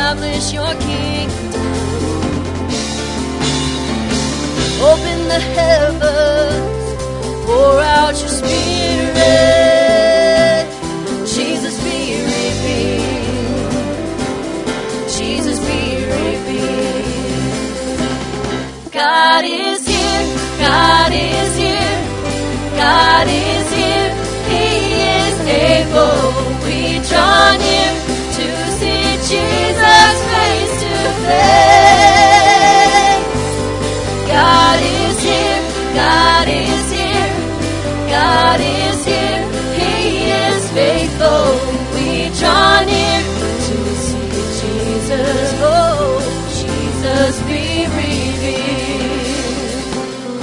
establish your kingdom. Open the heavens, pour out your spirit. Jesus, be revealed. Jesus, be revealed. God is here. God is here. God is here. He is able. We draw near to see Jesus face to face. God is here. God is here. God is here. He is faithful. We draw near to see Jesus. Oh, Jesus, be revealed.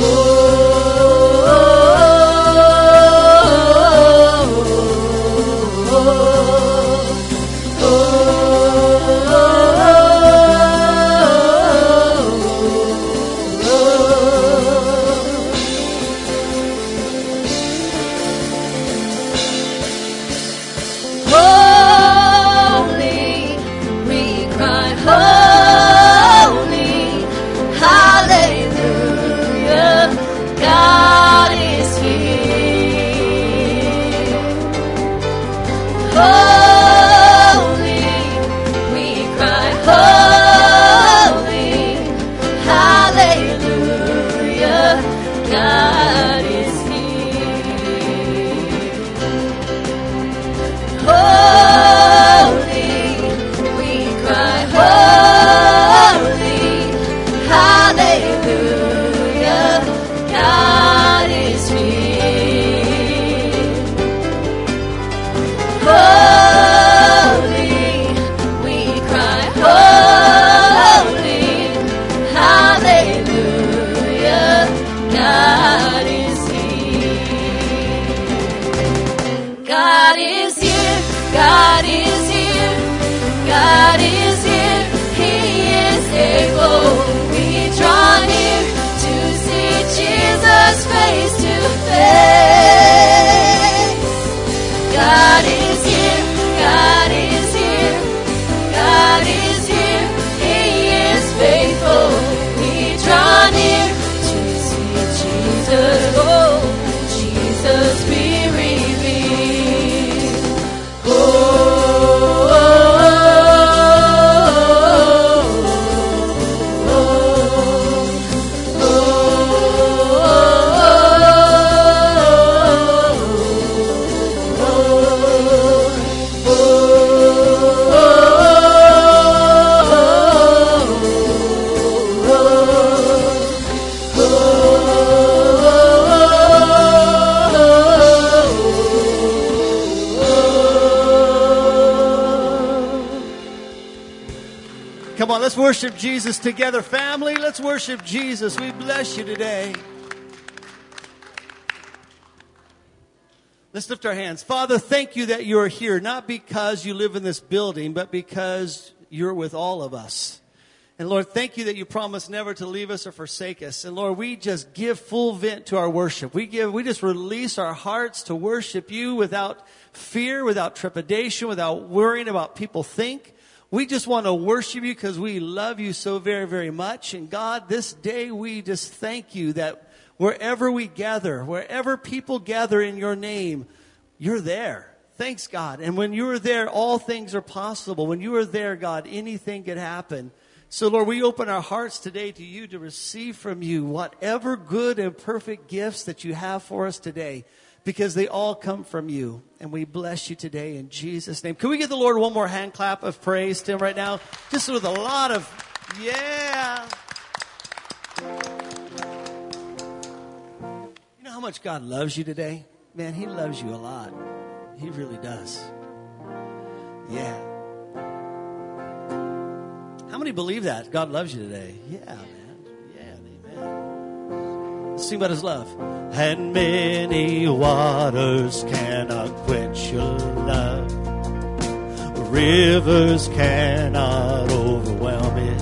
Let's worship Jesus together, family. Let's worship Jesus. We bless you today. Let's lift our hands. Father, thank you that you're here, not because you live in this building, but because you're with all of us. And Lord, thank you that you promise never to leave us or forsake us. And Lord, we just give full vent to our worship. We just release our hearts to worship you without fear, without trepidation, without worrying about people think. We just want to worship you because we love you so very, very much. And God, this day we just thank you that wherever we gather, wherever people gather in your name, you're there. Thanks, God. And when you are there, all things are possible. When you are there, God, anything could happen. So, Lord, we open our hearts today to you to receive from you whatever good and perfect gifts that you have for us today, because they all come from you. And we bless you today in Jesus' name. Can we give the Lord one more hand clap of praise to him right now? Just with a lot of, yeah. You know how much God loves you today? Man, he loves you a lot. He really does. Yeah. How many believe that? God loves you today. Yeah, man. Yeah, amen. Let's sing about his love. And many waters cannot quench your love. Rivers cannot overwhelm it.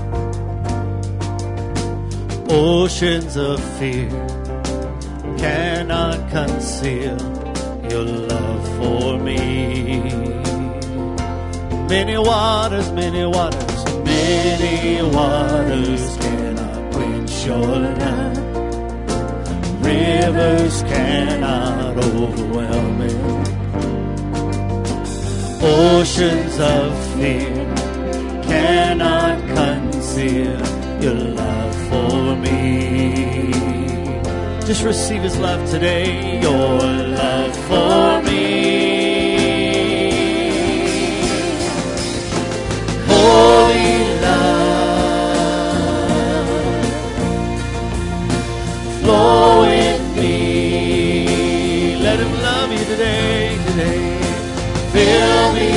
Oceans of fear cannot conceal your love for me. Many waters Many waters cannot quench your love. Rivers cannot overwhelm it. Oceans of fear cannot conceal your love for me. Just receive His love today, your love for me. Holy love, flow in me. Let Him love you today, today. Fill me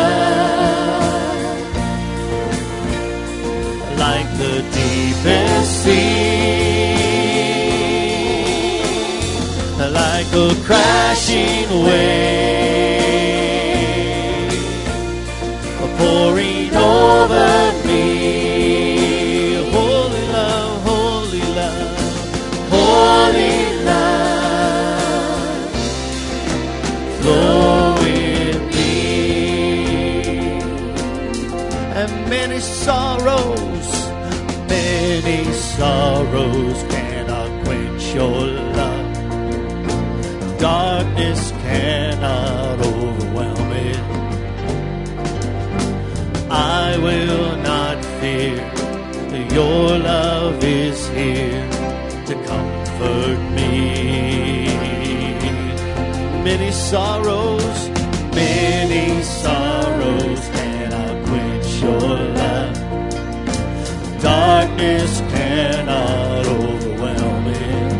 up like the deepest sea, like a crashing wave, pouring over me. Holy love, holy love, holy love, flow in me. And many sorrows cannot quench your love. Darkness cannot overwhelm it. I will not fear, your love is here to comfort me. Many sorrows cannot quench your love. Darkness cannot overwhelm it.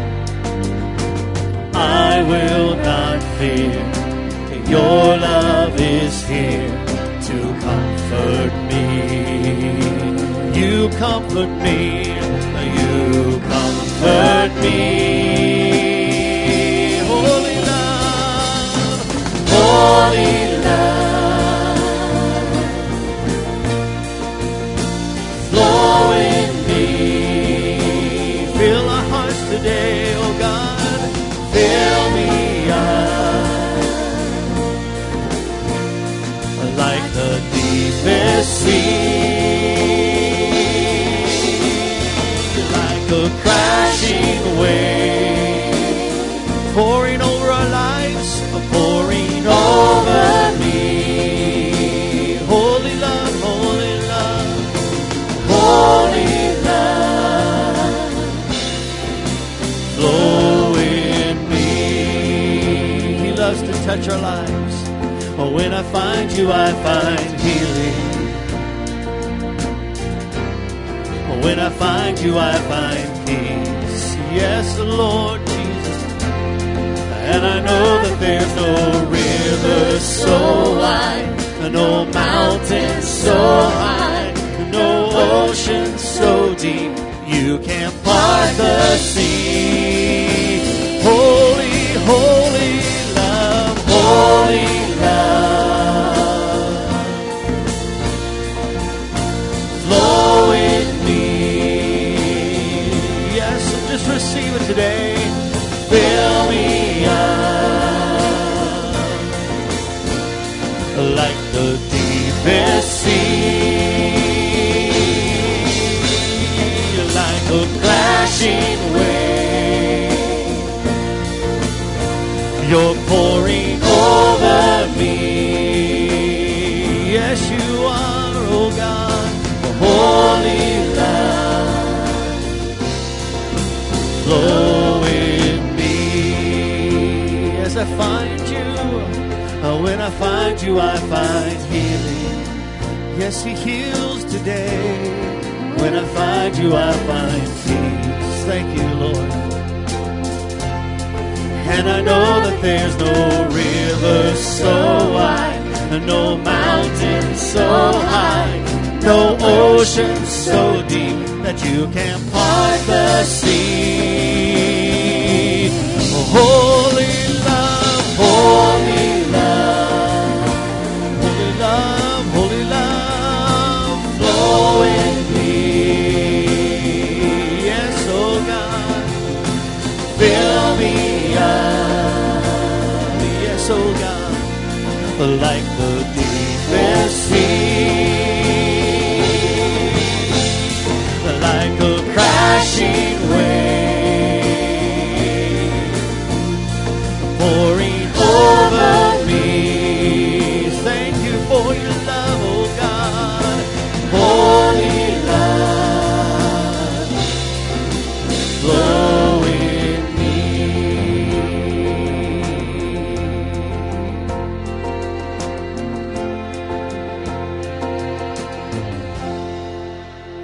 I will not fear, your love is here to comfort me. You comfort me, you comfort me. Holy love, holy love, flow in me. Fill our hearts today, oh God, fill me up like the deepest sea, like a crashing wave, pouring over our lives, pouring over me. Holy love, holy love, holy love, flow in me. He loves to touch our lives. Oh, when I find you, I find healing. Oh, when I find you, I find peace. Yes, the Lord Jesus. And I know that there's no river so wide, no mountain so high, no ocean so deep, you can't part the sea. Holy, holy love, holy love, flow in me. Yes, just receive it today. Fill me up like the deepest sea, like a crashing wave. You're pouring over me. Yes, you are, oh God, holy love, flow in me. As I find you, when I find you, I find healing. Yes, He heals today. When I find you, I find peace. Thank you, Lord. And I know that there's no river so wide, no mountain so high, no ocean so deep that you can't part the sea. Holy love, holy love, holy love, holy love, flow in me. Yes, oh God, fill me up. Yes, oh God, like the deepest sea,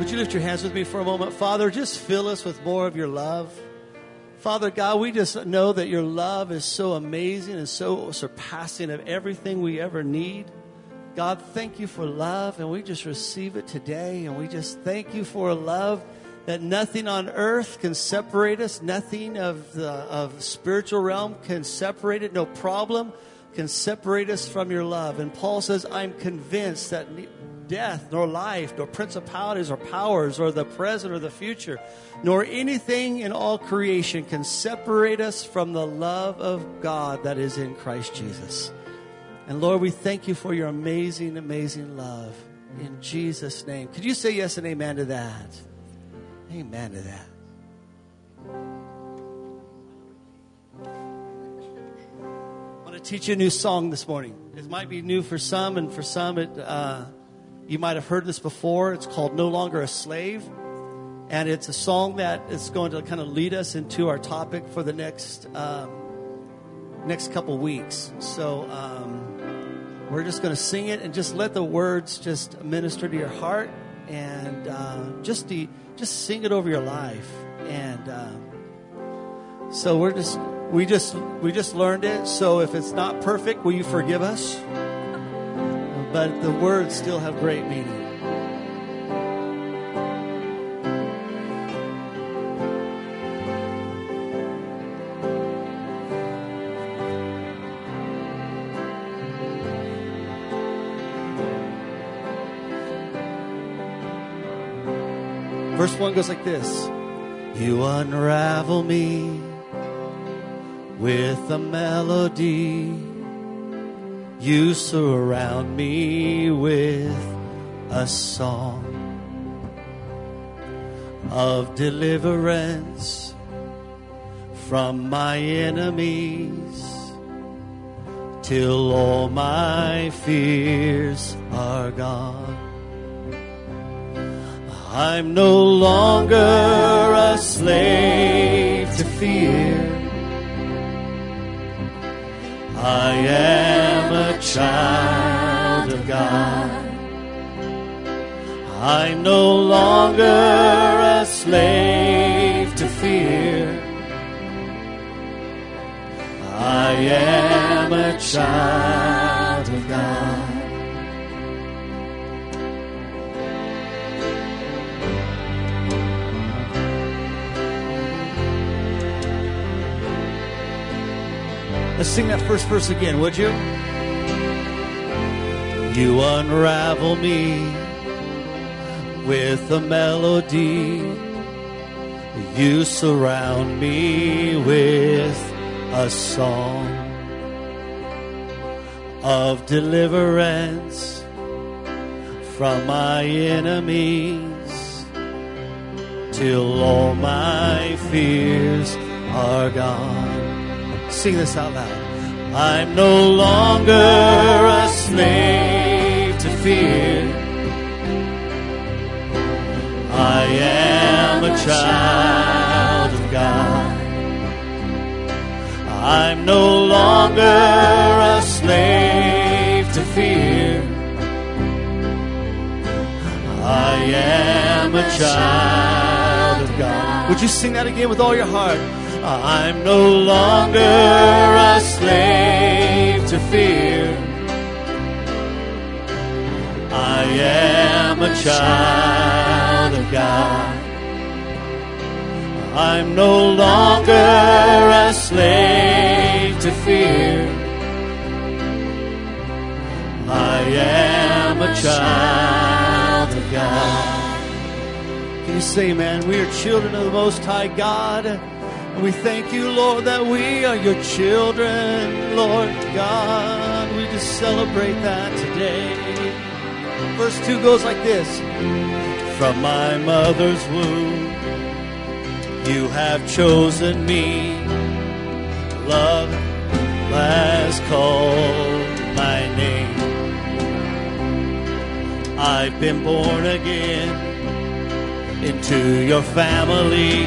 would you lift your hands with me for a moment? Father, just fill us with more of your love. Father God, we just know that your love is so amazing and so surpassing of everything we ever need. God, thank you for love, and we just receive it today. And we just thank you for a love that nothing on earth can separate us. Nothing of the spiritual realm can separate it. No problem can separate us from your love. And Paul says, I'm convinced that death, nor life, nor principalities or powers, or the present or the future, nor anything in all creation can separate us from the love of God that is in Christ Jesus. And Lord, we thank you for your amazing, amazing love. In Jesus' name. Could you say yes and amen to that? Amen to that. I want to teach you a new song this morning. It might be new for some, and for some you might have heard this before. It's called No Longer a Slave. And it's a song that is going to kind of lead us into our topic for the next couple weeks. So we're just going to sing it and just let the words just minister to your heart, and just sing it over your life. And so we just learned it. So if it's not perfect, will you forgive us? But the words still have great meaning. Verse 1 goes like this. You unravel me with a melody. You surround me with a song of deliverance from my enemies, till all my fears are gone. I'm no longer a slave to fear. I am a child of God. I'm no longer a slave to fear. I am a child of God. Let's sing that first verse again, would you? You unravel me with a melody. You surround me with a song of deliverance from my enemies, till all my fears are gone. Sing this out loud. I'm no longer a slave to fear. I am a child of God. I'm no longer a slave to fear. I am a child of God. Would you sing that again with all your heart? I'm no longer a slave to fear. I am a child of God. I'm no longer a slave to fear. I am a child of God. Can you say, man, we are children of the Most High God? We thank you, Lord, that we are your children, Lord God. We just celebrate that today. Verse 2 goes like this. From my mother's womb, you have chosen me. Love has called my name. I've been born again into your family.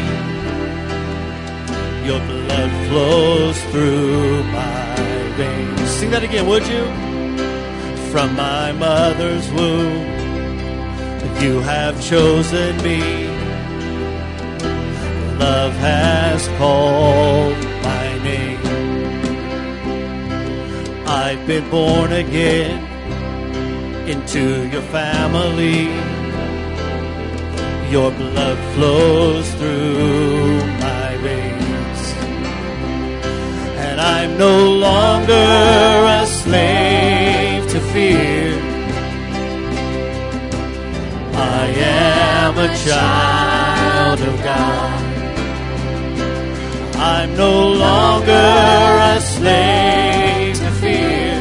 Your blood flows through my veins. Sing that again, would you? From my mother's womb, You have chosen me. Love has called my name. I've been born again into your family. Your blood flows through my veins. And I'm no longer a slave to fear. I am a child of God. I'm no longer a slave to fear.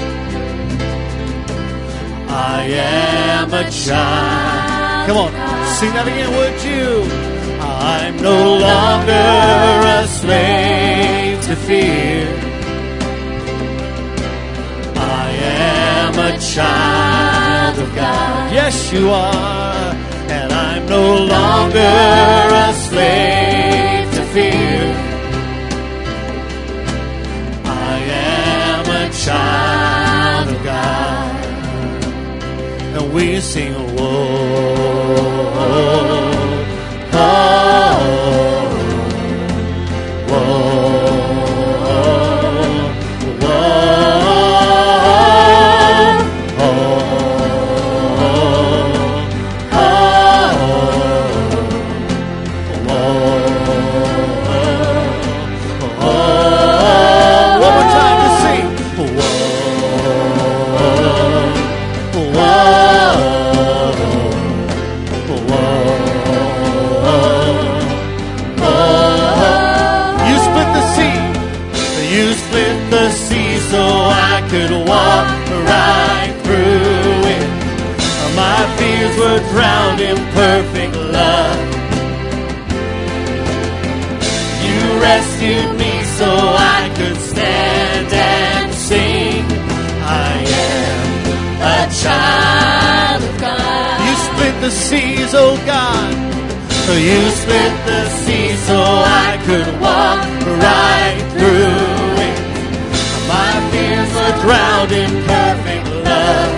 I am a child. Come on, sing that again, would you? I'm no longer a slave to fear. I am a child of God. Yes, you are. And I'm no longer a slave to fear. I am a child of God. And we sing, whoa, drowned in perfect love. You rescued me so I could stand and sing. I am a child of God. You split the seas, oh God. You split the sea so I could walk right through it. My fears were drowned in perfect love.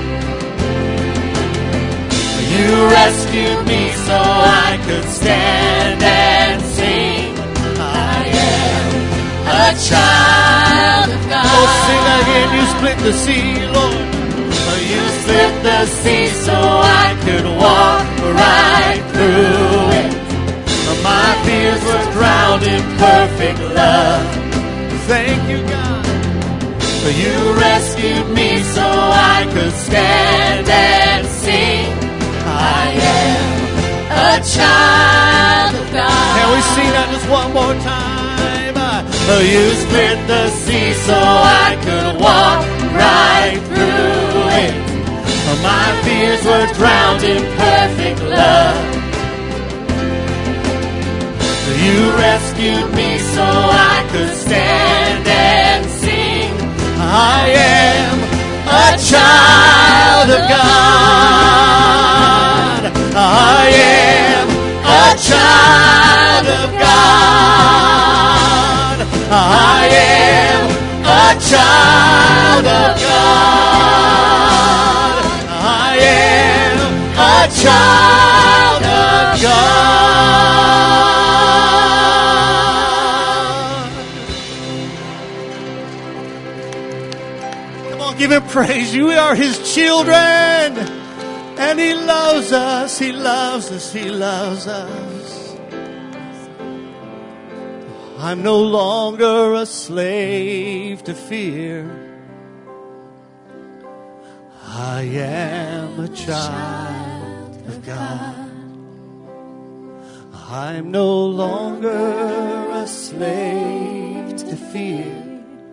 You rescued me so I could stand and sing. I am a child of God. Oh, sing again. You split the sea, Lord. You split the sea so I could walk right through it. My fears were drowned in perfect love. Thank you, God. You rescued me so I could stand and sing. I am a child of God. Can we sing that just one more time? You split the sea so I could walk right through it. My fears were drowned in perfect love. You rescued me so I could stand and sing. I am a child of God. I am a child of God. I am a child of God. I am a child of God. Come on, give him praise. We are his children. And he loves us, he loves us, he loves us. I'm no longer a slave to fear. I am a child of God. I'm no longer a slave to fear.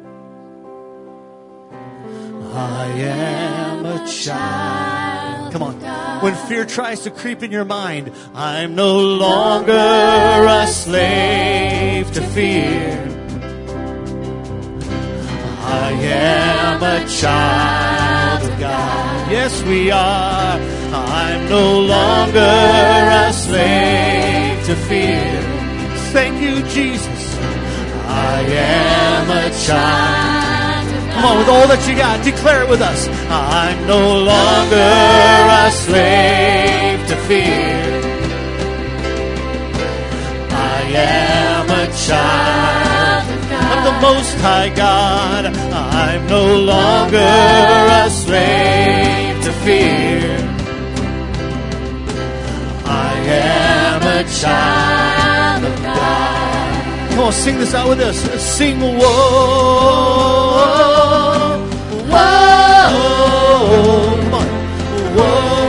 I am a child. Come on. When fear tries to creep in your mind, I'm no longer a slave to fear. I am a child of God. Yes, we are. I'm no longer a slave to fear. Thank you, Jesus. I am a child. Come on, with all that you got, declare it with us. I'm no longer a slave fear. I am a child of the Most High God. I'm no longer a slave to fear. I am a child of God. Come on, sing this out with us. Sing, whoa, whoa, come on, whoa.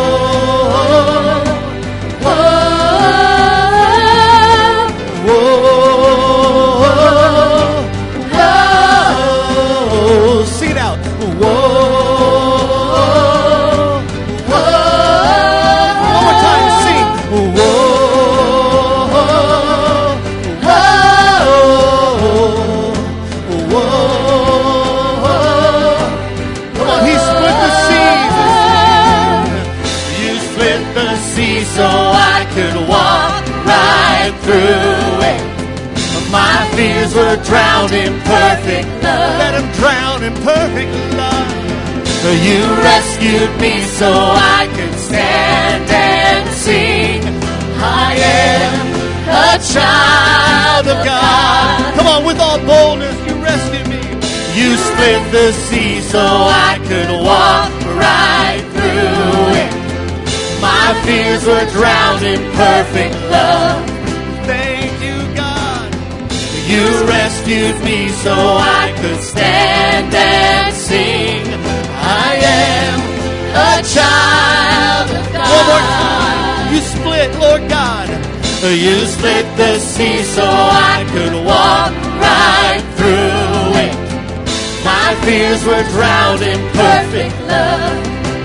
So I could walk right through it. My fears were drowned in perfect love. Let them drown in perfect love. You rescued me so I could stand and sing. I am a child of God. Come on, with all boldness, you rescued me. You split the sea so I could walk right through it. My fears were drowned in perfect love. Thank you, God. You rescued me so I could stand and sing. I am a child of God. One more time. You split, Lord God. You split the sea so I could walk right through it. My fears were drowned in perfect love.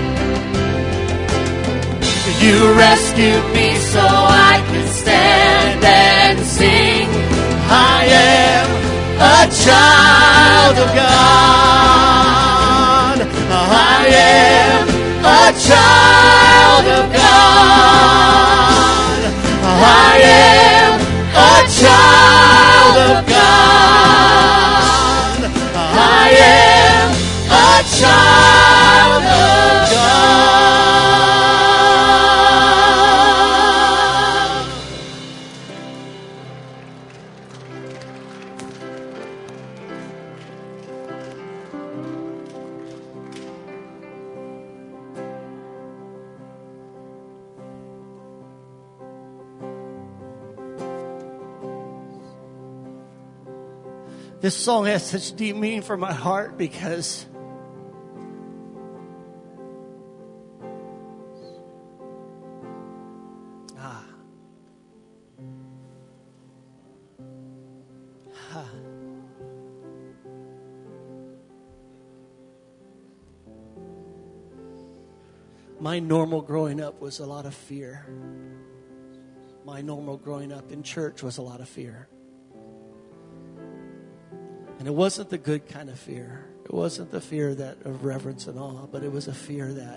You rescued me so I could stand and sing. I am a child of God. I am a child of God. I am a child of God. I am a child of God. This song has such deep meaning for my heart because my normal growing up was a lot of fear. My normal growing up in church was a lot of fear. And it wasn't the good kind of fear. It wasn't the fear that of reverence and awe, but it was a fear that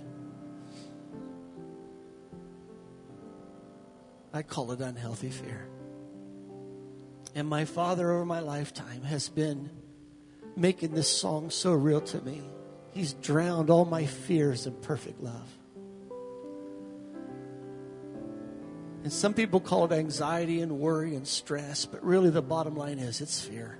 I call it unhealthy fear. And my Father over my lifetime has been making this song so real to me. He's drowned all my fears in perfect love. And some people call it anxiety and worry and stress, but really the bottom line is it's fear.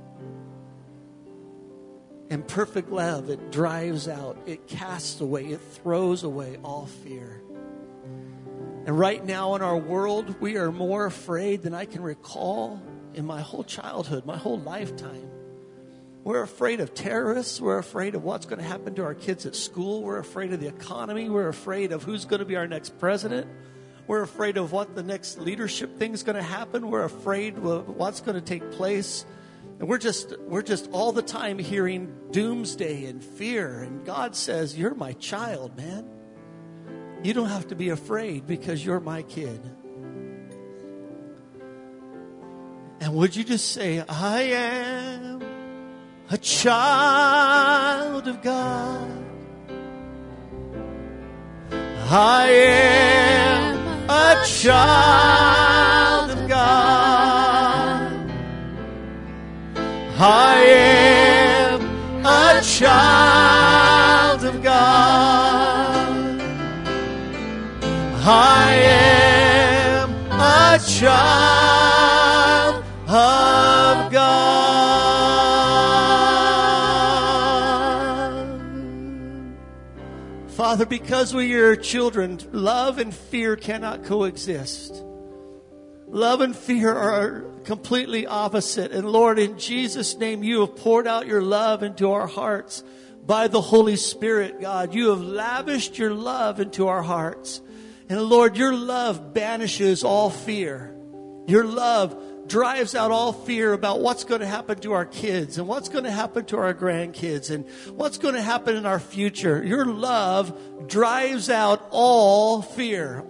And perfect love, it drives out, it casts away, it throws away all fear. And right now in our world, we are more afraid than I can recall in my whole childhood, my whole lifetime. We're afraid of terrorists. We're afraid of what's going to happen to our kids at school. We're afraid of the economy. We're afraid of who's going to be our next president. We're afraid of what the next leadership thing is going to happen. We're afraid of what's going to take place. And we're just all the time hearing doomsday and fear. And God says, you're my child, man. You don't have to be afraid because you're my kid. And would you just say, I am a child of God. I am a child of God. I am a child of God. I am a child of God. Father, because we are your children, love and fear cannot coexist. Love and fear are completely opposite. And Lord, in Jesus' name, you have poured out your love into our hearts by the Holy Spirit, God. You have lavished your love into our hearts. And Lord, your love banishes all fear. Your love drives out all fear about what's going to happen to our kids and what's going to happen to our grandkids and what's going to happen in our future. Your love drives out all fear,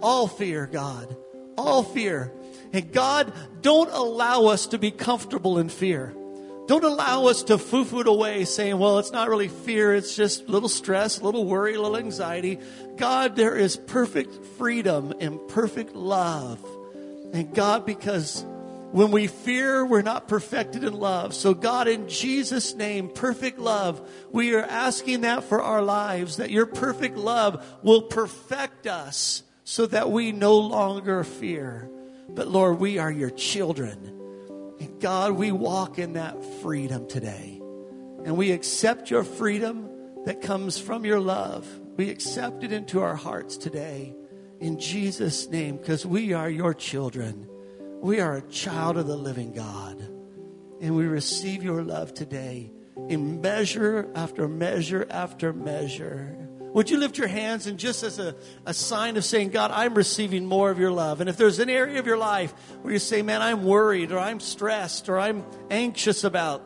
God, all fear. And God, don't allow us to be comfortable in fear. Don't allow us to foo-foo it away saying, well, it's not really fear. It's just a little stress, a little worry, a little anxiety. God, there is perfect freedom and perfect love. And God, because when we fear, we're not perfected in love. So God, in Jesus' name, perfect love, we are asking that for our lives, that your perfect love will perfect us so that we no longer fear. But Lord, we are your children. And God, we walk in that freedom today. And we accept your freedom that comes from your love. We accept it into our hearts today. In Jesus' name, because we are your children. We are a child of the living God. And we receive your love today in measure after measure after measure. Would you lift your hands and just as a sign of saying, God, I'm receiving more of your love. And if there's an area of your life where you say, man, I'm worried or I'm stressed or I'm anxious about,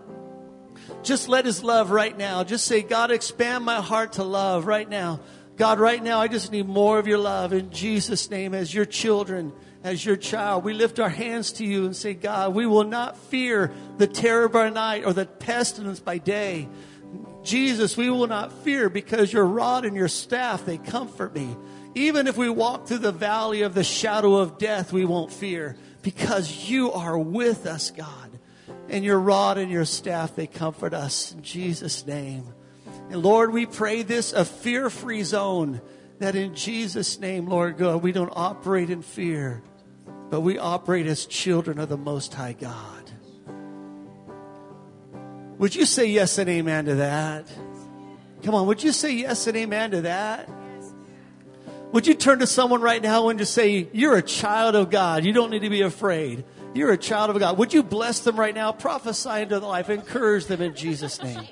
just let his love right now. Just say, God, expand my heart to love right now. God, right now, I just need more of your love in Jesus' name as your children, as your child. We lift our hands to you and say, God, we will not fear the terror by night or the pestilence by day. Jesus, we will not fear because your rod and your staff, they comfort me. Even if we walk through the valley of the shadow of death, we won't fear because you are with us, God. And your rod and your staff, they comfort us in Jesus' name. And Lord, we pray this a fear-free zone, that in Jesus' name, Lord God, we don't operate in fear, but we operate as children of the Most High God. Would you say yes and amen to that? Come on, would you say yes and amen to that? Would you turn to someone right now and just say, you're a child of God. You don't need to be afraid. You're a child of God. Would you bless them right now? Prophesy into their life. Encourage them in Jesus' name.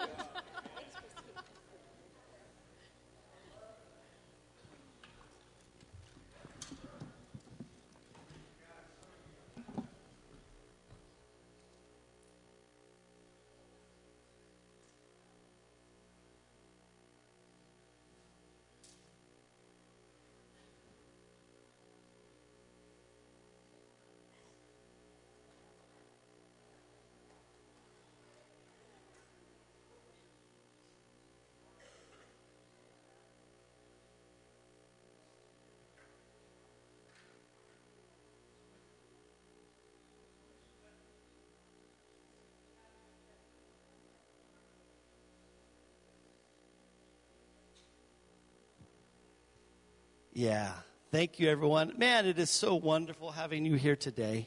Yeah. Thank you, everyone. Man, it is so wonderful having you here today.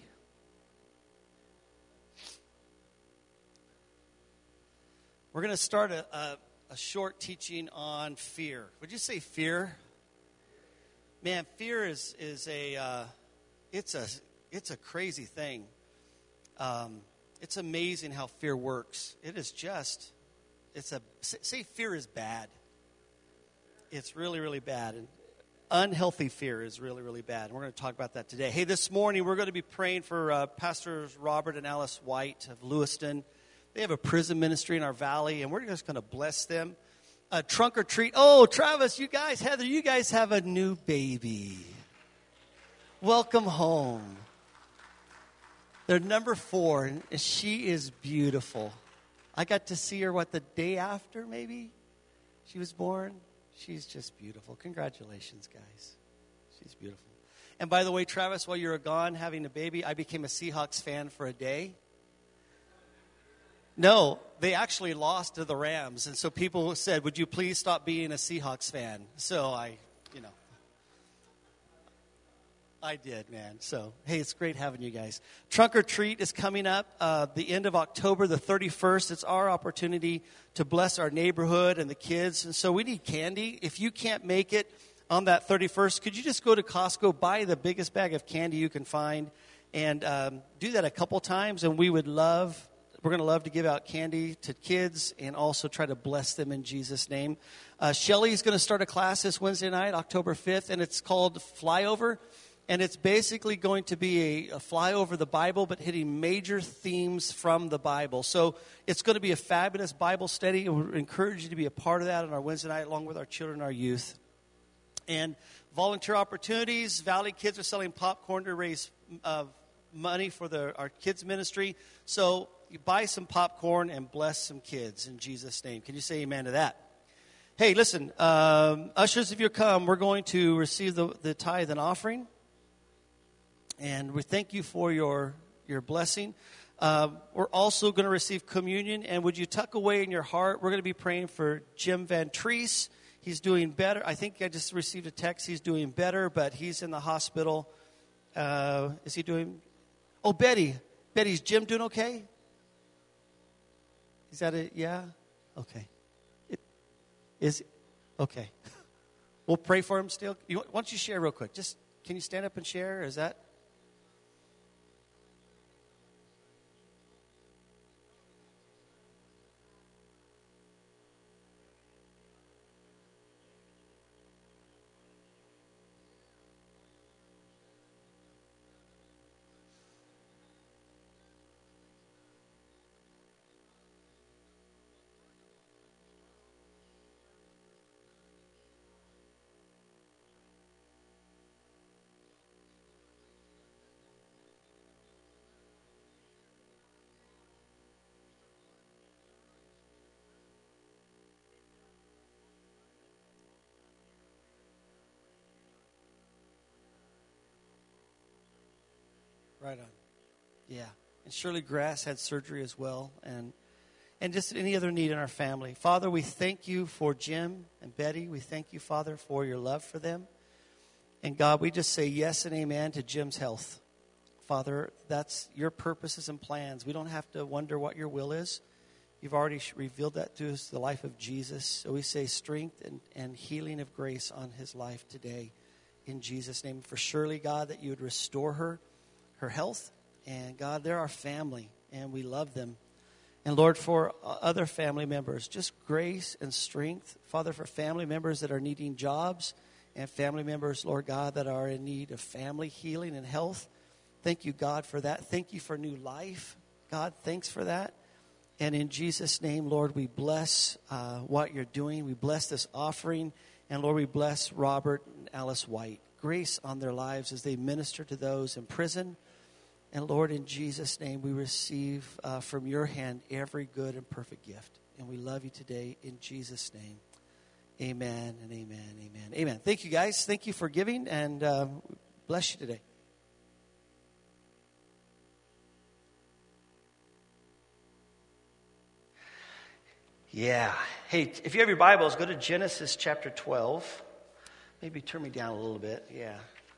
We're going to start a short teaching on fear. Would you say fear? Man, fear is a crazy thing. It's amazing how fear works. Say fear is bad. It's really, really bad. And unhealthy fear is really, really bad. And we're going to talk about that today. Hey, this morning we're going to be praying for Pastors Robert and Alice White of Lewiston. They have a prison ministry in our valley, and we're just going to bless them. Trunk or treat. Oh, Travis, you guys, Heather, you guys have a new baby. Welcome home. They're number 4, and she is beautiful. I got to see her, the day after, maybe? She was born. She's just beautiful. Congratulations, guys. She's beautiful. And by the way, Travis, while you were gone having a baby, I became a Seahawks fan for a day. No, they actually lost to the Rams. And so people said, would you please stop being a Seahawks fan? So I did, man. So, hey, it's great having you guys. Trunk or Treat is coming up the end of October, the 31st. It's our opportunity to bless our neighborhood and the kids. And so we need candy. If you can't make it on that 31st, could you just go to Costco, buy the biggest bag of candy you can find, and do that a couple times? And we're going to love to give out candy to kids and also try to bless them in Jesus' name. Shelly's going to start a class this Wednesday night, October 5th, and it's called Flyover. And it's basically going to be a fly over the Bible, but hitting major themes from the Bible. So it's going to be a fabulous Bible study, and we encourage you to be a part of that on our Wednesday night, along with our children and our youth. And volunteer opportunities. Valley Kids are selling popcorn to raise money for our kids' ministry. So you buy some popcorn and bless some kids in Jesus' name. Can you say amen to that? Hey, listen, ushers, if you come, we're going to receive the tithe and offering. And we thank you for your blessing. We're also going to receive communion. And would you tuck away in your heart, we're going to be praying for Jim Van Treese. He's doing better. I think I just received a text. He's doing better, but he's in the hospital. Is he doing? Oh, Betty. Betty's Jim doing okay? Is that it? Yeah? Okay. Okay. We'll pray for him still. Why don't you share real quick? Just, can you stand up and share? Is that? Right on. Yeah. And Shirley Grass had surgery as well. And just any other need in our family. Father, we thank you for Jim and Betty. We thank you, Father, for your love for them. And God, we just say yes and amen to Jim's health. Father, that's your purposes and plans. We don't have to wonder what your will is. You've already revealed that to us, the life of Jesus. So we say strength and healing of grace on his life today in Jesus' name. For Shirley, God, that you would restore her health. And God, they're our family, and we love them. And Lord, for other family members, just grace and strength. Father, for family members that are needing jobs and family members, Lord God, that are in need of family healing and health. Thank you, God, for that. Thank you for new life. God, thanks for that. And in Jesus' name, Lord, we bless what you're doing. We bless this offering. And Lord, we bless Robert and Alice White. Grace on their lives as they minister to those in prison. And Lord, in Jesus' name, we receive from your hand every good and perfect gift. And we love you today in Jesus' name. Amen and amen, amen, amen. Thank you, guys. Thank you for giving, and bless you today. Yeah. Hey, if you have your Bibles, go to Genesis chapter 12. Maybe turn me down a little bit. Yeah.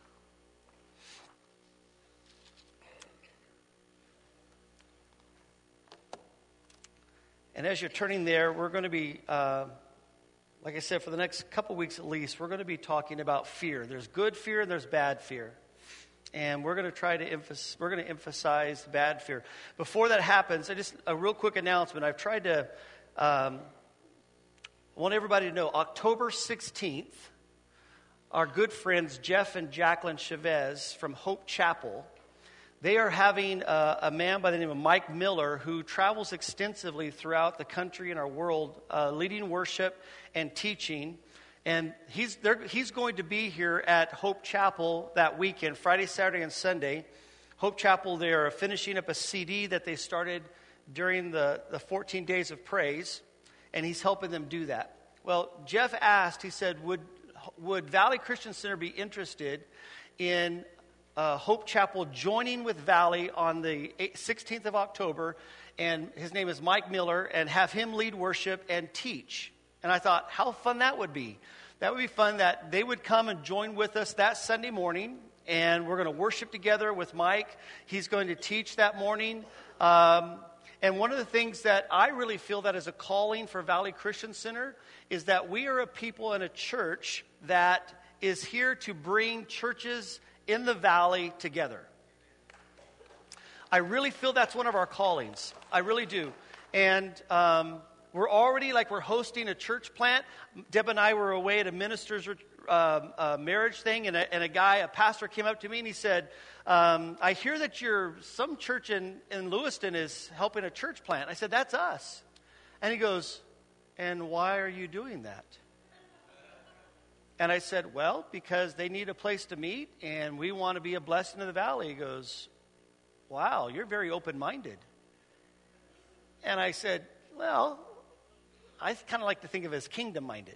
And as you're turning there, we're going to be, like I said, for the next couple weeks at least, we're going to be talking about fear. There's good fear and there's bad fear. And we're going to try to emphasize bad fear. Before that happens, a real quick announcement. I've tried to, I want everybody to know, October 16th, our good friends Jeff and Jacqueline Chavez from Hope Chapel, they are having a man by the name of Mike Miller who travels extensively throughout the country and our world, leading worship and teaching. And he's going to be here at Hope Chapel that weekend, Friday, Saturday, and Sunday. Hope Chapel, they are finishing up a CD that they started during the 14 days of praise, and he's helping them do that. Well, Jeff asked, he said, would Valley Christian Center be interested in Hope Chapel joining with Valley on the 16th of October, and his name is Mike Miller, and have him lead worship and teach. And I thought, how fun that would be. That would be fun that they would come and join with us that Sunday morning, and we're going to worship together with Mike. He's going to teach that morning. And one of the things that I really feel that is a calling for Valley Christian Center is that we are a people in a church that is here to bring churches in the valley together. I really feel that's one of our callings. I really do. And we're already, we're hosting a church plant. Deb and I were away at a minister's marriage thing, and a pastor came up to me and he said, I hear that some church in Lewiston is helping a church plant. I said, that's us. And he goes, and why are you doing that? And I said, well, because they need a place to meet, and we want to be a blessing to the valley. He goes, wow, you're very open-minded. And I said, well, I kind of like to think of it as kingdom-minded.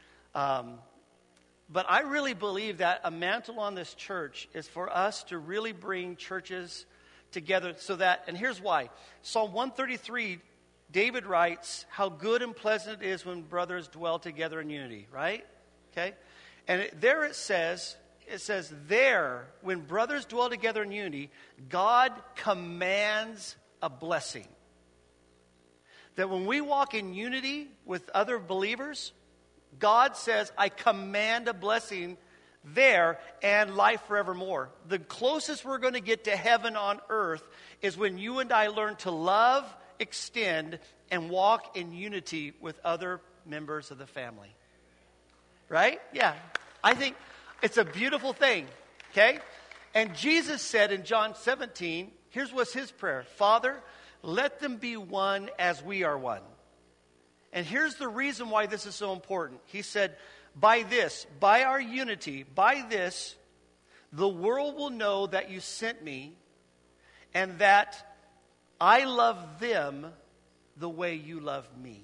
But I really believe that a mantle on this church is for us to really bring churches together so that, and here's why. Psalm 133, David writes, how good and pleasant it is when brothers dwell together in unity, right? Okay? And it says, there, when brothers dwell together in unity, God commands a blessing. That when we walk in unity with other believers, God says, I command a blessing there and life forevermore. The closest we're going to get to heaven on earth is when you and I learn to love, extend, and walk in unity with other members of the family. Right? Yeah. I think it's a beautiful thing. Okay? And Jesus said in John 17, here's what's his prayer. Father, let them be one as we are one. And here's the reason why this is so important. He said, by our unity, by this, the world will know that you sent me and that I love them the way you love me.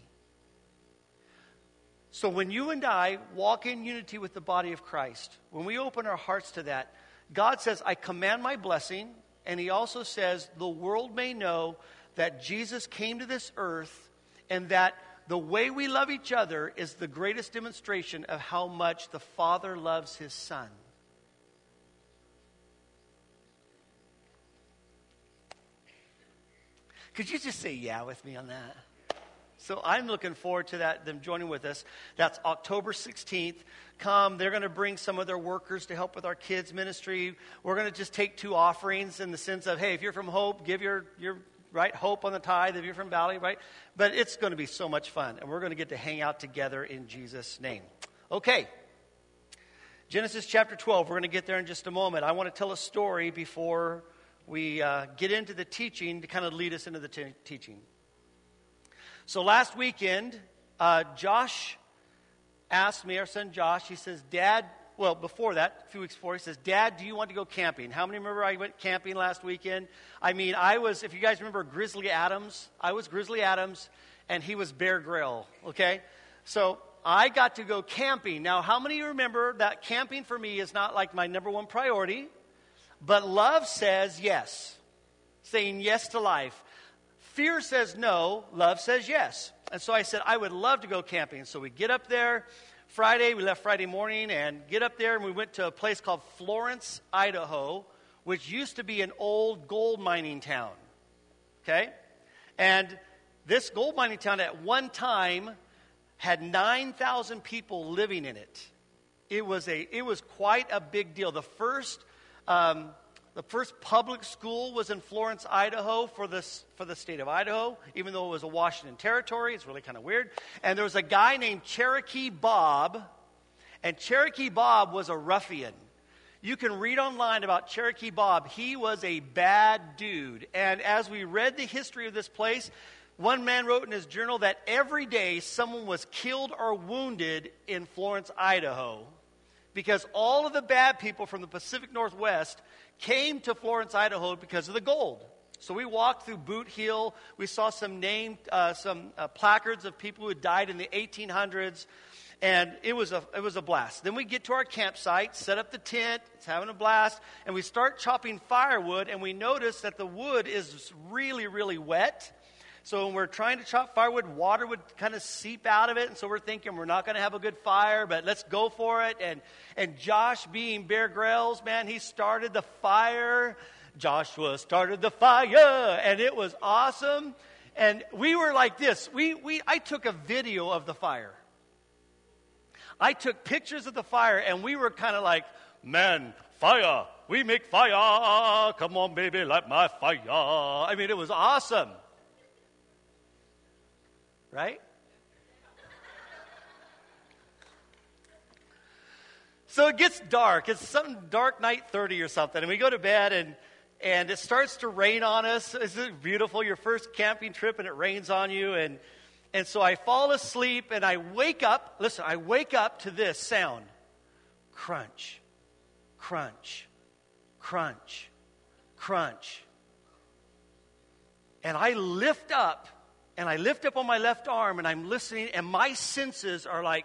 So when you and I walk in unity with the body of Christ, when we open our hearts to that, God says, I command my blessing, and he also says, the world may know that Jesus came to this earth and that the way we love each other is the greatest demonstration of how much the Father loves his Son. Could you just say yeah with me on that? So I'm looking forward to them joining with us. That's October 16th. Come, they're going to bring some of their workers to help with our kids' ministry. We're going to just take 2 offerings in the sense of, hey, if you're from Hope, give your right, Hope on the tithe, if you're from Valley, right? But it's going to be so much fun, and we're going to get to hang out together in Jesus' name. Okay, Genesis chapter 12, we're going to get there in just a moment. I want to tell a story before we get into the teaching to kind of lead us into the teaching. So last weekend, Josh asked me, our son Josh, he says, Dad, well, before that, a few weeks before, he says, Dad, do you want to go camping? How many remember I went camping last weekend? I mean, if you guys remember Grizzly Adams, I was Grizzly Adams, and he was Bear Grylls, okay? So I got to go camping. Now, how many remember that camping for me is not like my number one priority, but love says yes, saying yes to life. Fear says no, love says yes. And so I said, I would love to go camping. So we get up there Friday, we left Friday morning and get up there and we went to a place called Florence, Idaho, which used to be an old gold mining town. Okay? And this gold mining town at one time had 9,000 people living in it. It was quite a big deal. The first public school was in Florence, Idaho for the state of Idaho, even though it was a Washington territory. It's really kind of weird. And there was a guy named Cherokee Bob, and Cherokee Bob was a ruffian. You can read online about Cherokee Bob. He was a bad dude. And as we read the history of this place, one man wrote in his journal that every day someone was killed or wounded in Florence, Idaho, because all of the bad people from the Pacific Northwest came to Florence, Idaho because of the gold. So we walked through Boot Hill. We saw some placards of people who had died in the 1800s, and it was a blast. Then we get to our campsite, set up the tent, it's having a blast, and we start chopping firewood, and we notice that the wood is really, really wet. So when we're trying to chop firewood, water would kind of seep out of it. And so we're thinking we're not going to have a good fire, but let's go for it. And Josh, being Bear Grylls, man, he started the fire. Joshua started the fire, and it was awesome. And we were like this. I took a video of the fire. I took pictures of the fire, and we were kind of like, man, fire. We make fire. Come on, baby, light my fire. I mean, it was awesome. Right? So it gets dark. It's some dark night 30 or something. And we go to bed, and it starts to rain on us. Isn't it beautiful? Your first camping trip, and it rains on you. And so I fall asleep, and I wake up. Listen, I wake up to this sound. Crunch, crunch, crunch, crunch. And I lift up. And I lift up on my left arm, and I'm listening, and my senses are like,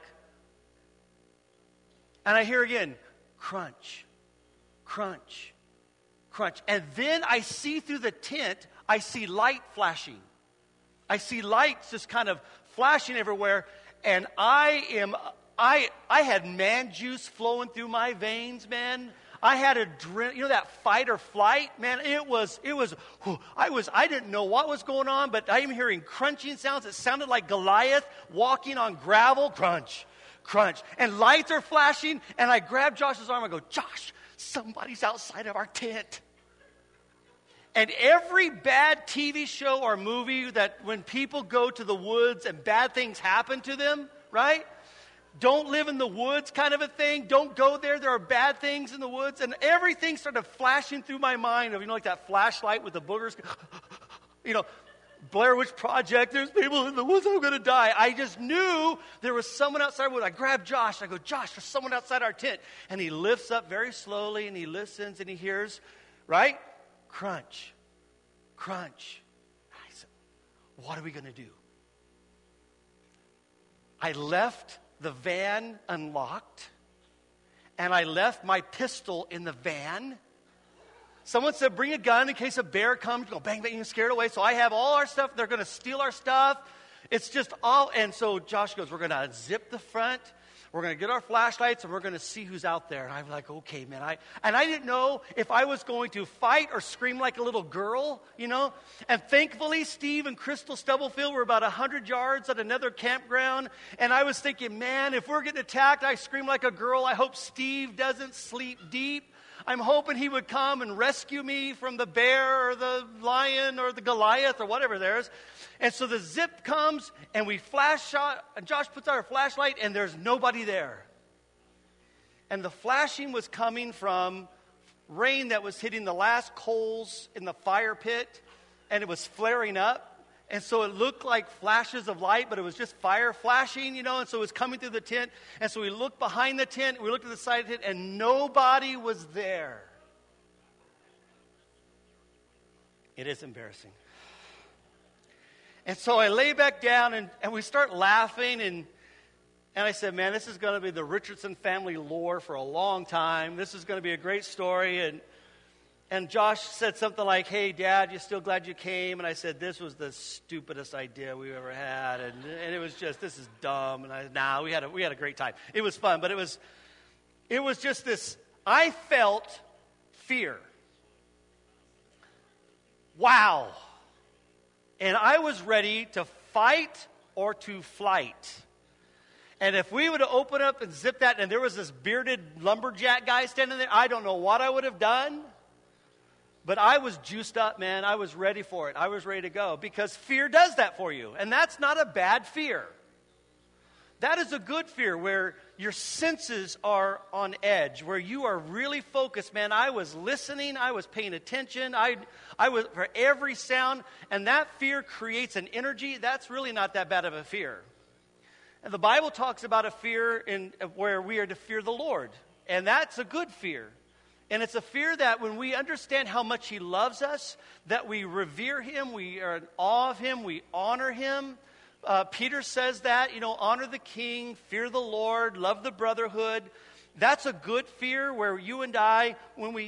and I hear again, crunch, crunch, crunch. And then I see through the tent, I see light flashing. I see lights just kind of flashing everywhere, and I had man juice flowing through my veins, man. I had that fight or flight, man. I didn't know what was going on, but I'm hearing crunching sounds. It sounded like Goliath walking on gravel. Crunch, crunch. And lights are flashing, and I grab Josh's arm. I go, Josh, somebody's outside of our tent. And every bad TV show or movie that when people go to the woods and bad things happen to them, right? Don't live in the woods kind of a thing. Don't go there. There are bad things in the woods. And everything started flashing through my mind of, like that flashlight with the boogers. Blair Witch Project. There's people in the woods. I'm going to die. I just knew there was someone outside. I grabbed Josh. I go, Josh, there's someone outside our tent. And he lifts up very slowly, and he listens, and he hears, right? Crunch, crunch. I said, what are we going to do? I left the van unlocked, and I left my pistol in the van. Someone said, bring a gun in case a bear comes. Go bang, bang, you can scare it away. So I have all our stuff. They're going to steal our stuff. It's just all. And so Josh goes, we're going to zip the front. We're going to get our flashlights, and we're going to see who's out there. And I'm like, okay, man. I didn't know if I was going to fight or scream like a little girl, And thankfully, Steve and Crystal Stubblefield were about 100 yards at another campground. And I was thinking, man, if we're getting attacked, I scream like a girl. I hope Steve doesn't sleep deep. I'm hoping he would come and rescue me from the bear or the lion or the Goliath or whatever there is. And so the zip comes, and we flash shot, and Josh puts out our flashlight, and there's nobody there. And the flashing was coming from rain that was hitting the last coals in the fire pit, and it was flaring up. And so it looked like flashes of light, but it was just fire flashing, and so it was coming through the tent. And so we looked behind the tent, we looked at the side of the tent, and nobody was there. It is embarrassing. And so I lay back down, and we start laughing, and I said, man, this is going to be the Richardson family lore for a long time. This is going to be a great story. And Josh said something like, hey, Dad, you still glad you came? And I said, this was the stupidest idea we ever had. And it was just, this is dumb. And we had a great time. It was fun, but it was just this, I felt fear. Wow. And I was ready to fight or to flight. And if we would have opened up and zipped that, and there was this bearded lumberjack guy standing there, I don't know what I would have done. But I was juiced up, man. I was ready for it. I was ready to go. Because fear does that for you. And that's not a bad fear. That is a good fear where your senses are on edge, where you are really focused. Man, I was listening. I was paying attention. I was for every sound. And that fear creates an energy. That's really not that bad of a fear. And the Bible talks about a fear where we are to fear the Lord. And that's a good fear. And it's a fear that when we understand how much He loves us, that we revere Him, we are in awe of Him, we honor Him. Peter says that, honor the King, fear the Lord, love the brotherhood. That's a good fear where you and I, when we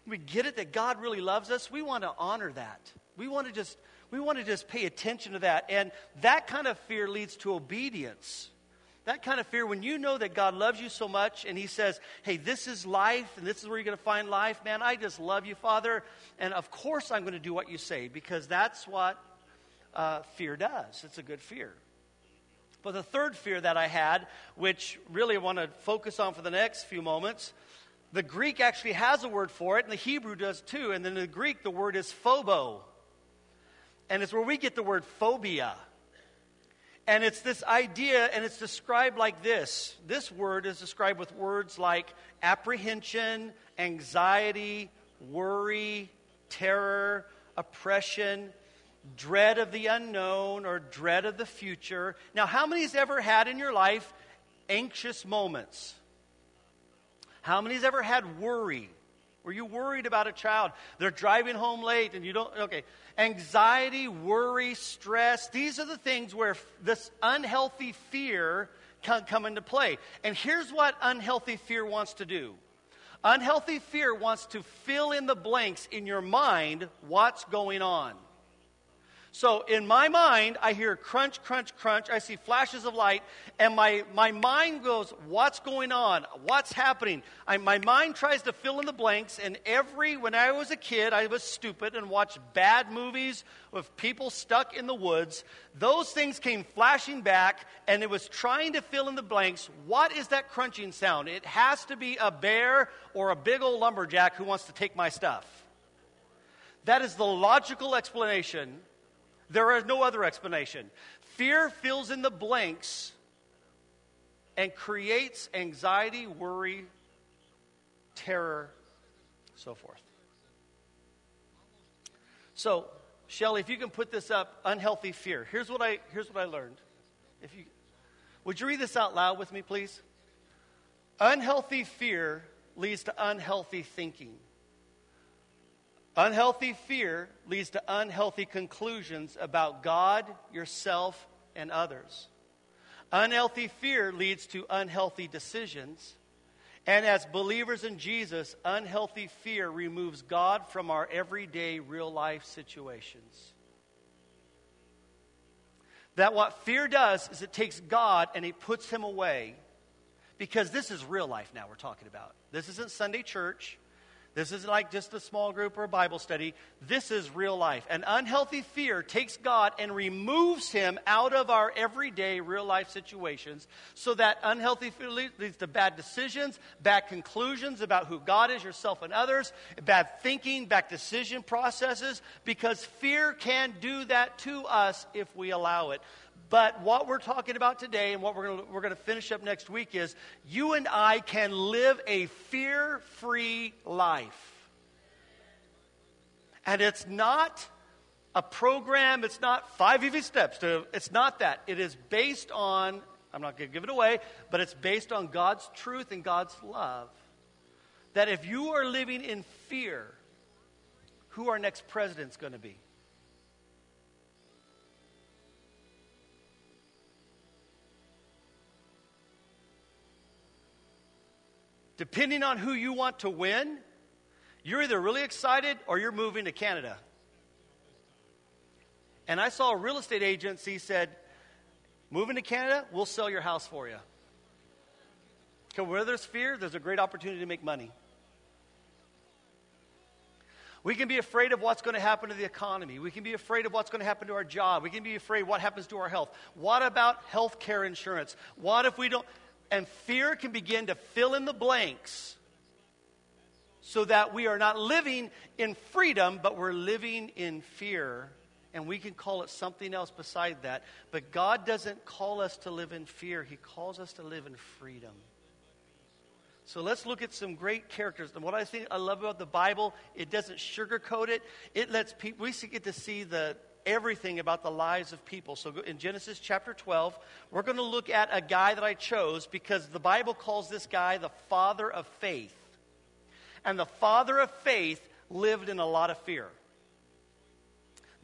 we get it that God really loves us, we want to honor that. We want to just pay attention to that. And that kind of fear leads to obedience. That kind of fear, when you know that God loves you so much and he says, hey, this is life and this is where you're going to find life. Man, I just love you, Father. And of course I'm going to do what you say, because that's what fear does. It's a good fear. But the third fear that I had, which really I want to focus on for the next few moments, the Greek actually has a word for it, and the Hebrew does too. And then in the Greek, the word is phobo. And it's where we get the word phobia. And it's this idea, and it's described like this. This word is described with words like apprehension, anxiety, worry, terror, oppression, dread of the unknown, or dread of the future. Now, how many has ever had in your life anxious moments? How many has ever had worry? Were you worried about a child? They're driving home late and you don't, okay. Anxiety, worry, stress. These are the things where this unhealthy fear can come into play. And here's what unhealthy fear wants to do. Unhealthy fear wants to fill in the blanks in your mind what's going on. So in my mind, I hear crunch, crunch, crunch. I see flashes of light, and my mind goes, what's going on? What's happening? My mind tries to fill in the blanks, and when I was a kid, I was stupid and watched bad movies with people stuck in the woods. Those things came flashing back, and it was trying to fill in the blanks. What is that crunching sound? It has to be a bear or a big old lumberjack who wants to take my stuff. That is the logical explanation. There is no other explanation. Fear fills in the blanks and creates anxiety, worry, terror, so forth. So, Shelley, if you can put this up, unhealthy fear. Here's what I learned. Would you read this out loud with me, please? Unhealthy fear leads to unhealthy thinking. Unhealthy fear leads to unhealthy conclusions about God, yourself, and others. Unhealthy fear leads to unhealthy decisions. And as believers in Jesus, unhealthy fear removes God from our everyday real life situations. That what fear does is it takes God and it puts him away. Because this is real life now we're talking about. This isn't Sunday church. This isn't like just a small group or a Bible study. This is real life. An unhealthy fear takes God and removes him out of our everyday real life situations, so that unhealthy fear leads to bad decisions, bad conclusions about who God is, yourself, and others, bad thinking, bad decision processes, because fear can do that to us if we allow it. But what we're talking about today and what we're going to finish up next week is you and I can live a fear-free life. And it's not a program. It's not 5 easy steps. It's not that. It is based on, I'm not going to give it away, but it's based on God's truth and God's love. That if you are living in fear, who our next president's going to be? Depending on who you want to win, you're either really excited or you're moving to Canada. And I saw a real estate agency said, moving to Canada, we'll sell your house for you. Because where there's fear, there's a great opportunity to make money. We can be afraid of what's going to happen to the economy. We can be afraid of what's going to happen to our job. We can be afraid what happens to our health. What about health care insurance? What if we don't... And fear can begin to fill in the blanks so that we are not living in freedom, but we're living in fear. And we can call it something else beside that. But God doesn't call us to live in fear. He calls us to live in freedom. So let's look at some great characters. And what I love about the Bible, it doesn't sugarcoat it. It lets people, we get to see everything about the lives of people. So in Genesis chapter 12, we're going to look at a guy that I chose because the Bible calls this guy the father of faith. And the father of faith lived in a lot of fear.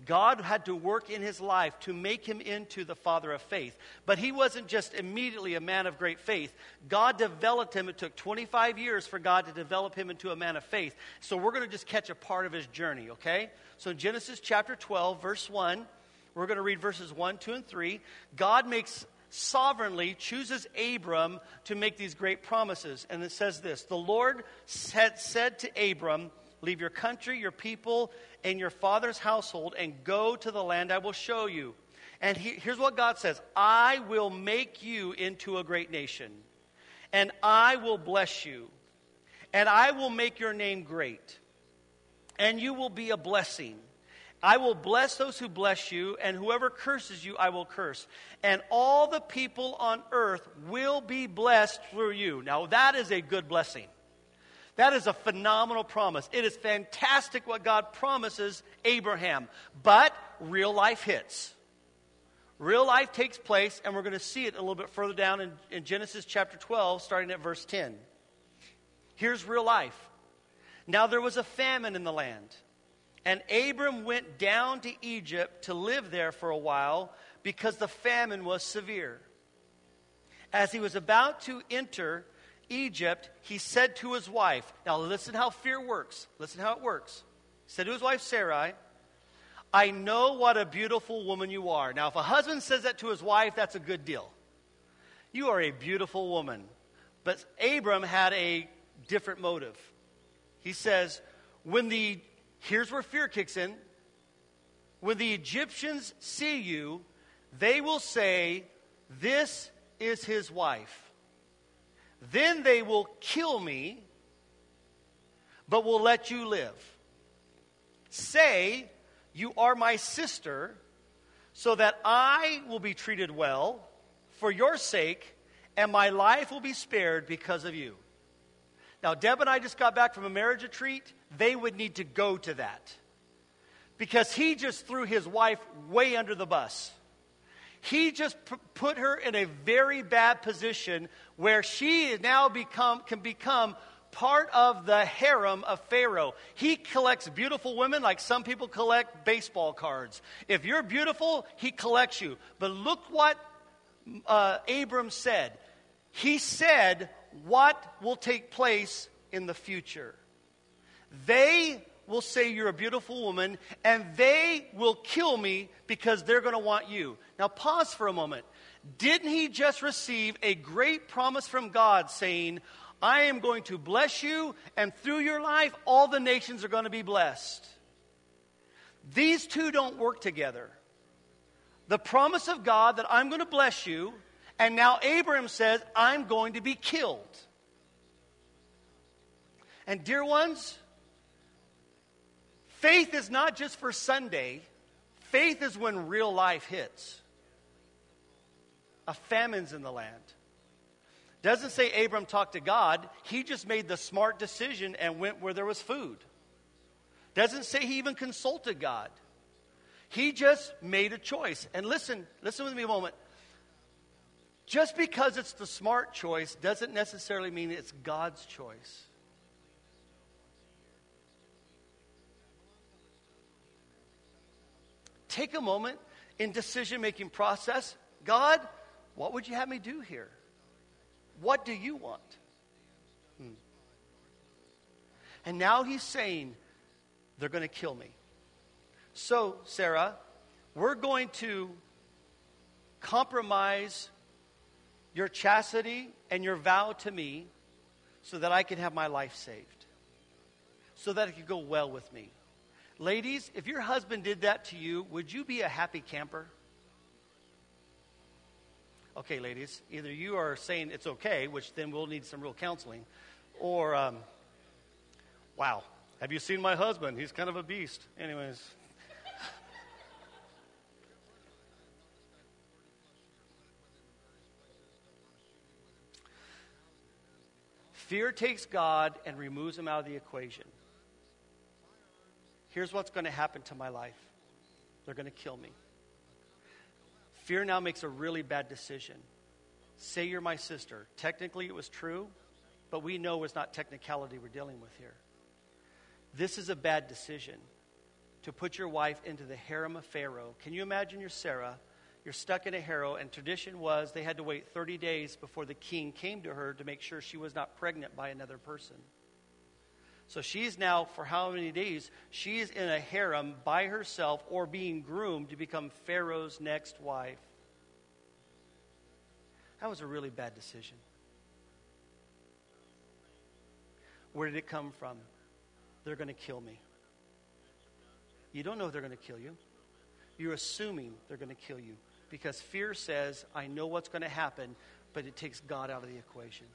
God had to work in his life to make him into the father of faith. But he wasn't just immediately a man of great faith. God developed him. It took 25 years for God to develop him into a man of faith. So we're going to just catch a part of his journey, okay? So in Genesis chapter 12, verse 1, we're going to read verses 1, 2, and 3. God sovereignly chooses Abram to make these great promises. And it says this: the Lord had said to Abram, leave your country, your people, and your father's household, and go to the land I will show you. And here's what God says: I will make you into a great nation, and I will bless you, and I will make your name great, and you will be a blessing. I will bless those who bless you, and whoever curses you, I will curse. And all the people on earth will be blessed through you. Now, that is a good blessing. That is a phenomenal promise. It is fantastic what God promises Abraham. But real life hits. Real life takes place, and we're going to see it a little bit further down in Genesis chapter 12, starting at verse 10. Here's real life. Now there was a famine in the land. And Abram went down to Egypt to live there for a while because the famine was severe. As he was about to enter Egypt, he said to his wife, now listen how fear works. Listen how it works. He said to his wife Sarai, I know what a beautiful woman you are. Now if a husband says that to his wife, that's a good deal. You are a beautiful woman. But Abram had a different motive. He says, here's where fear kicks in. When the Egyptians see you, they will say, this is his wife. Then they will kill me, but will let you live. Say, you are my sister, so that I will be treated well for your sake, and my life will be spared because of you. Now, Deb and I just got back from a marriage retreat. They would need to go to that. Because he just threw his wife way under the bus. He just put her in a very bad position where she now can become part of the harem of Pharaoh. He collects beautiful women like some people collect baseball cards. If you're beautiful, he collects you. But look what Abram said. He said what will take place in the future. They will say you're a beautiful woman, and they will kill me because they're going to want you. Now pause for a moment. Didn't he just receive a great promise from God saying, I am going to bless you, and through your life, all the nations are going to be blessed? These two don't work together. The promise of God that I'm going to bless you, and now Abraham says, I'm going to be killed. And dear ones, faith is not just for Sunday. Faith is when real life hits. A famine's in the land. Doesn't say Abram talked to God. He just made the smart decision and went where there was food. Doesn't say he even consulted God. He just made a choice. And listen with me a moment. Just because it's the smart choice doesn't necessarily mean it's God's choice. Take a moment in decision-making process. God, what would you have me do here? What do you want? And now he's saying, they're going to kill me. So, Sarah, we're going to compromise your chastity and your vow to me so that I can have my life saved. So that it could go well with me. Ladies, if your husband did that to you, would you be a happy camper? Okay, ladies, either you are saying it's okay, which then we'll need some real counseling, or, wow, have you seen my husband? He's kind of a beast. Anyways. Fear takes God and removes him out of the equation. Here's what's going to happen to my life. They're going to kill me. Fear now makes a really bad decision. Say you're my sister. Technically it was true, but we know it's not technicality we're dealing with here. This is a bad decision to put your wife into the harem of Pharaoh. Can you imagine you're Sarah? You're stuck in a harem, and tradition was they had to wait 30 days before the king came to her to make sure she was not pregnant by another person. So she's now, for how many days? She's in a harem by herself or being groomed to become Pharaoh's next wife. That was a really bad decision. Where did it come from? They're going to kill me. You don't know if they're going to kill you. You're assuming they're going to kill you because fear says, I know what's going to happen, but it takes God out of the equation.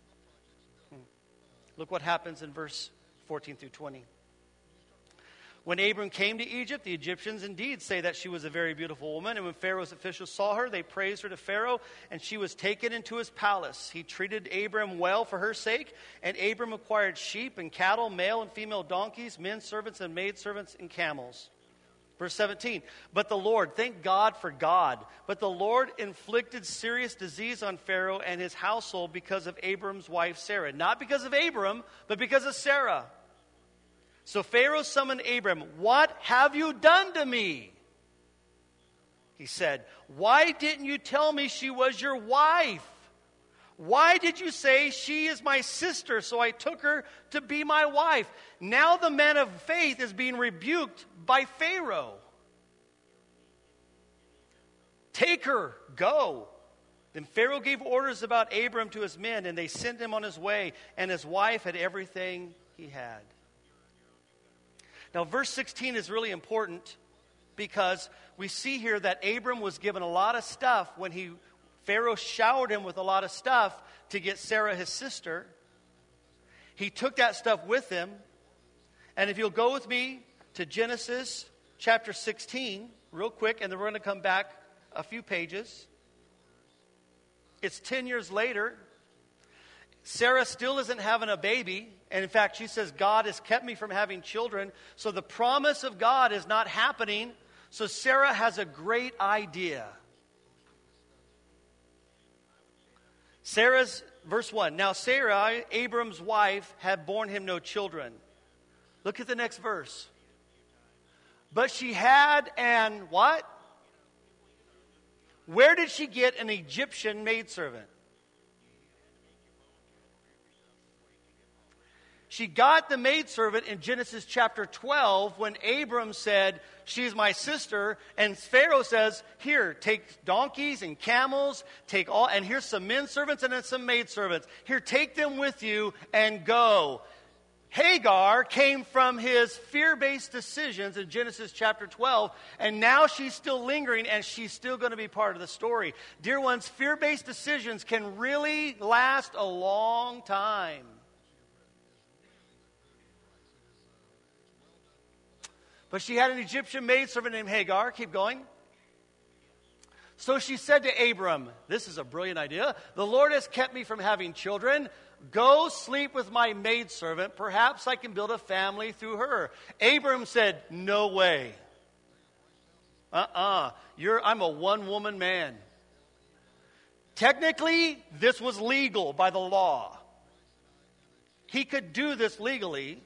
Look what happens in verse 14 through 20. When Abram came to Egypt, the Egyptians indeed say that she was a very beautiful woman. And when Pharaoh's officials saw her, they praised her to Pharaoh, and she was taken into his palace. He treated Abram well for her sake, and Abram acquired sheep and cattle, male and female donkeys, men servants and maidservants, and camels. Verse 17, but the Lord, thank God for God, but the Lord inflicted serious disease on Pharaoh and his household because of Abram's wife Sarah. Not because of Abram, but because of Sarah. So Pharaoh summoned Abram. What have you done to me? He said, why didn't you tell me she was your wife? Why did you say she is my sister? So I took her to be my wife. Now the man of faith is being rebuked by Pharaoh. Take her, go. Then Pharaoh gave orders about Abram to his men, and they sent him on his way, and his wife had everything he had. Now, verse 16 is really important because we see here that Abram was given a lot of stuff when Pharaoh showered him with a lot of stuff to get Sarah, his sister. He took that stuff with him. And if you'll go with me to Genesis chapter 16, real quick, and then we're going to come back a few pages. It's 10 years later. Sarah still isn't having a baby. And in fact, she says, God has kept me from having children. So the promise of God is not happening. So Sarah has a great idea. Verse 1. Now Sarah, Abram's wife, had borne him no children. Look at the next verse. But she had an what? Where did she get an Egyptian maidservant? She got the maidservant in Genesis chapter 12 when Abram said, she's my sister. And Pharaoh says, here, take donkeys and camels, take all, and here's some men servants and then some maidservants. Here, take them with you and go. Hagar came from his fear-based decisions in Genesis chapter 12, and now she's still lingering, and she's still going to be part of the story. Dear ones, fear-based decisions can really last a long time. But she had an Egyptian maidservant named Hagar. Keep going. So she said to Abram, this is a brilliant idea. The Lord has kept me from having children. Go sleep with my maidservant. Perhaps I can build a family through her. Abram said, no way. I'm a one-woman man. Technically, this was legal by the law. He could do this legally.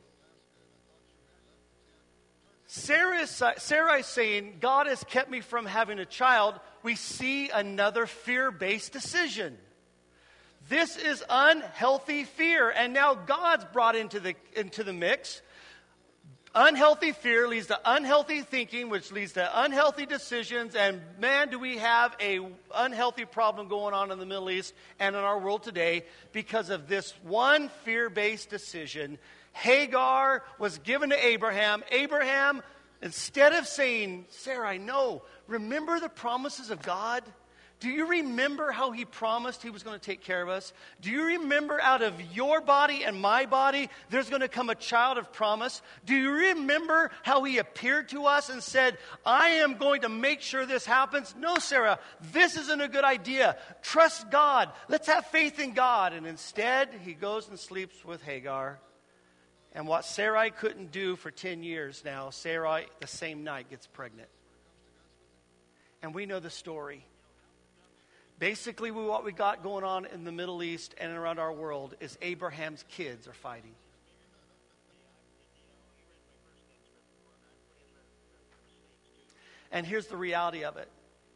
Sarah is saying, God has kept me from having a child. We see another fear-based decision. This is unhealthy fear. And now God's brought into the mix. Unhealthy fear leads to unhealthy thinking, which leads to unhealthy decisions. And man, do we have a unhealthy problem going on in the Middle East and in our world today because of this one fear-based decision. Hagar was given to Abraham. Abraham, instead of saying, Sarah, remember the promises of God? Do you remember how he promised he was going to take care of us? Do you remember out of your body and my body, there's going to come a child of promise? Do you remember how he appeared to us and said, I am going to make sure this happens? No, Sarah, this isn't a good idea. Trust God. Let's have faith in God. And instead, he goes and sleeps with Hagar. And what Sarai couldn't do for 10 years now, Sarai, the same night, gets pregnant. And we know the story. Basically, what we got going on in the Middle East and around our world is Abraham's kids are fighting. And here's the reality of it.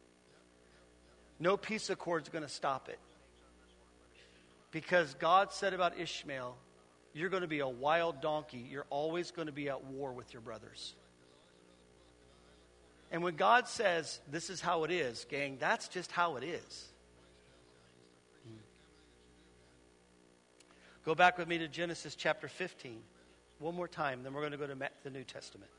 No peace accord is going to stop it. Because God said about Ishmael, you're going to be a wild donkey. You're always going to be at war with your brothers. And when God says, this is how it is, gang, that's just how it is. Go back with me to Genesis chapter 15. One more time, then we're going to go to the New Testament.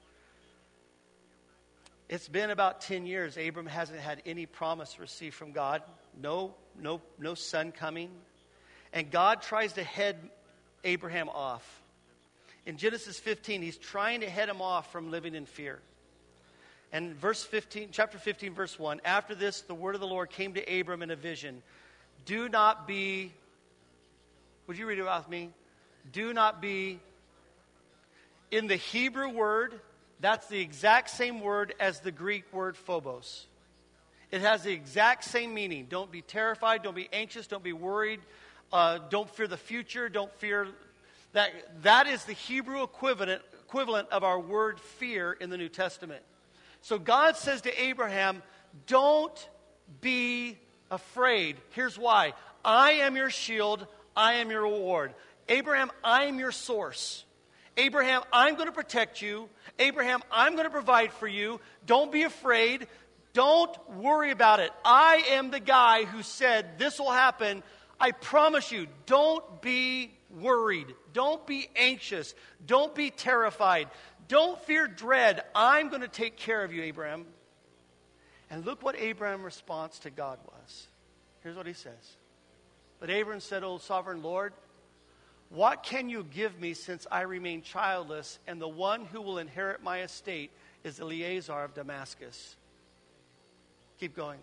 It's been about 10 years. Abram hasn't had any promise received from God. No son coming. And God tries to head Abraham off. In Genesis 15, he's trying to head him off from living in fear. And chapter 15, verse 1, after this, the word of the Lord came to Abram in a vision. Do not be, would you read it out with me? Do not be, in the Hebrew word, that's the exact same word as the Greek word phobos. It has the exact same meaning. Don't be terrified, don't be anxious, don't be worried, don't fear the future, don't fear that. That is the Hebrew equivalent of our word fear in the New Testament. So God says to Abraham, don't be afraid. Here's why. I am your shield. I am your reward. Abraham, I am your source. Abraham, I'm going to protect you. Abraham, I'm going to provide for you. Don't be afraid. Don't worry about it. I am the guy who said this will happen. I promise you, don't be worried. Don't be anxious. Don't be terrified. Don't fear dread. I'm going to take care of you, Abraham. And look what Abraham's response to God was. Here's what he says. But Abraham said, O sovereign Lord, what can you give me since I remain childless, and the one who will inherit my estate is Eliezer of Damascus? Keep going.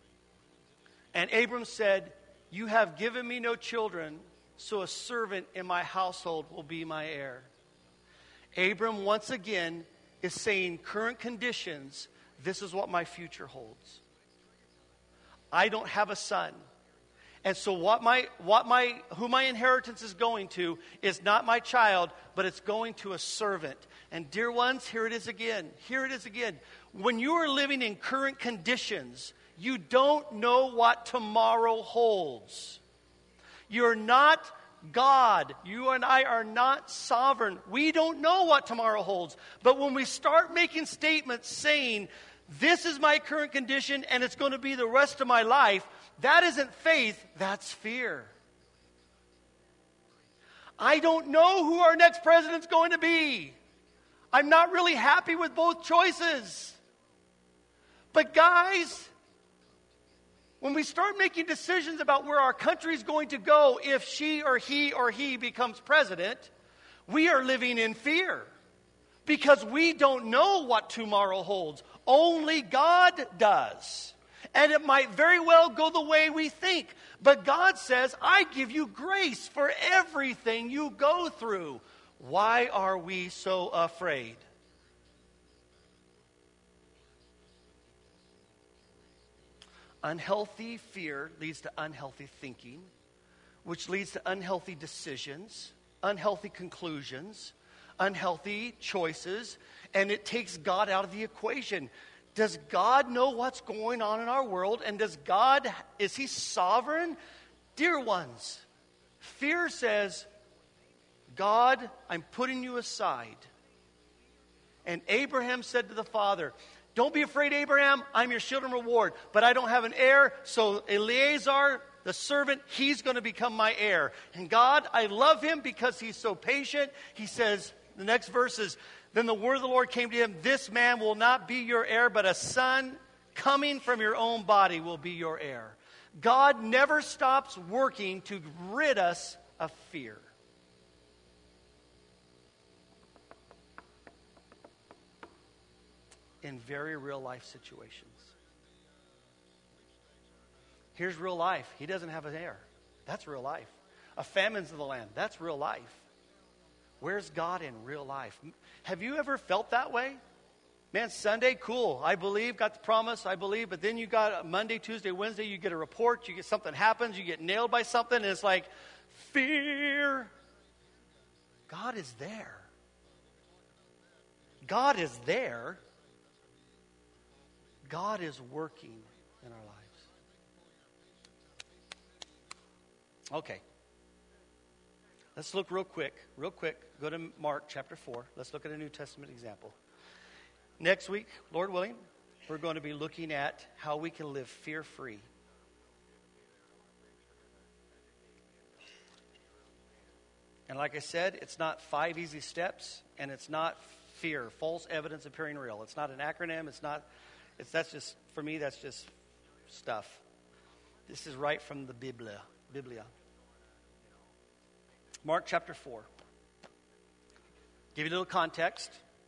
And Abram said, you have given me no children, so a servant in my household will be my heir. Abram, once again, is saying current conditions, this is what my future holds. I don't have a son. And so who my inheritance is going to is not my child, but it's going to a servant. And dear ones, here it is again. Here it is again. When you are living in current conditions, you don't know what tomorrow holds. You're not God. You and I are not sovereign. We don't know what tomorrow holds. But when we start making statements saying, this is my current condition and it's going to be the rest of my life, that isn't faith, that's fear. I don't know who our next president's going to be. I'm not really happy with both choices. But guys, when we start making decisions about where our country is going to go if she or he becomes president, we are living in fear. Because we don't know what tomorrow holds. Only God does. And it might very well go the way we think. But God says, I give you grace for everything you go through. Why are we so afraid? Unhealthy fear leads to unhealthy thinking, which leads to unhealthy decisions, unhealthy conclusions, unhealthy choices, and it takes God out of the equation. Does God know what's going on in our world? And is he sovereign? Dear ones, fear says, God, I'm putting you aside. And Abraham said to the father, don't be afraid, Abraham, I'm your shield and reward, but I don't have an heir, so Eliezer, the servant, he's going to become my heir. And God, I love him because he's so patient. He says, the next verse is, then the word of the Lord came to him, this man will not be your heir, but a son coming from your own body will be your heir. God never stops working to rid us of fear. In very real life situations. Here's real life. He doesn't have an heir. That's real life. A famine's in the land. That's real life. Where's God in real life? Have you ever felt that way? Man, Sunday, cool. I believe, got the promise, I believe. But then you got Monday, Tuesday, Wednesday, you get a report, you get something happens, you get nailed by something, and it's like, fear. God is there. God is there. God is working in our lives. Okay. Let's look real quick. Go to Mark chapter 4. Let's look at a New Testament example. Next week, Lord willing, we're going to be looking at how we can live fear-free. And like I said, it's not 5 easy steps, and it's not fear, false evidence appearing real. It's not an acronym. That's just, for me, that's just stuff. This is right from the Biblia. Mark chapter 4. Give you a little context.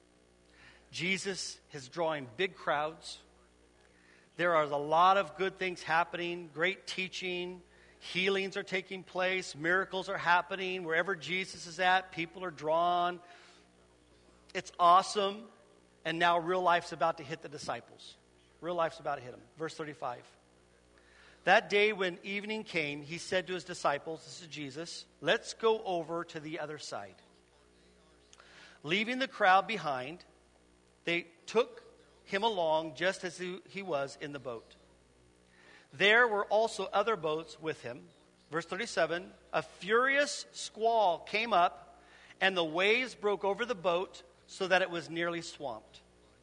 Jesus is drawing big crowds. There are a lot of good things happening, great teaching, healings are taking place, miracles are happening. Wherever Jesus is at, people are drawn. It's awesome. And now real life's about to hit the disciples. Real life's about to hit them. Verse 35. That day when evening came, he said to his disciples, this is Jesus, let's go over to the other side. Leaving the crowd behind, they took him along just as he was in the boat. There were also other boats with him. Verse 37, a furious squall came up, and the waves broke over the boat so that it was nearly swamped.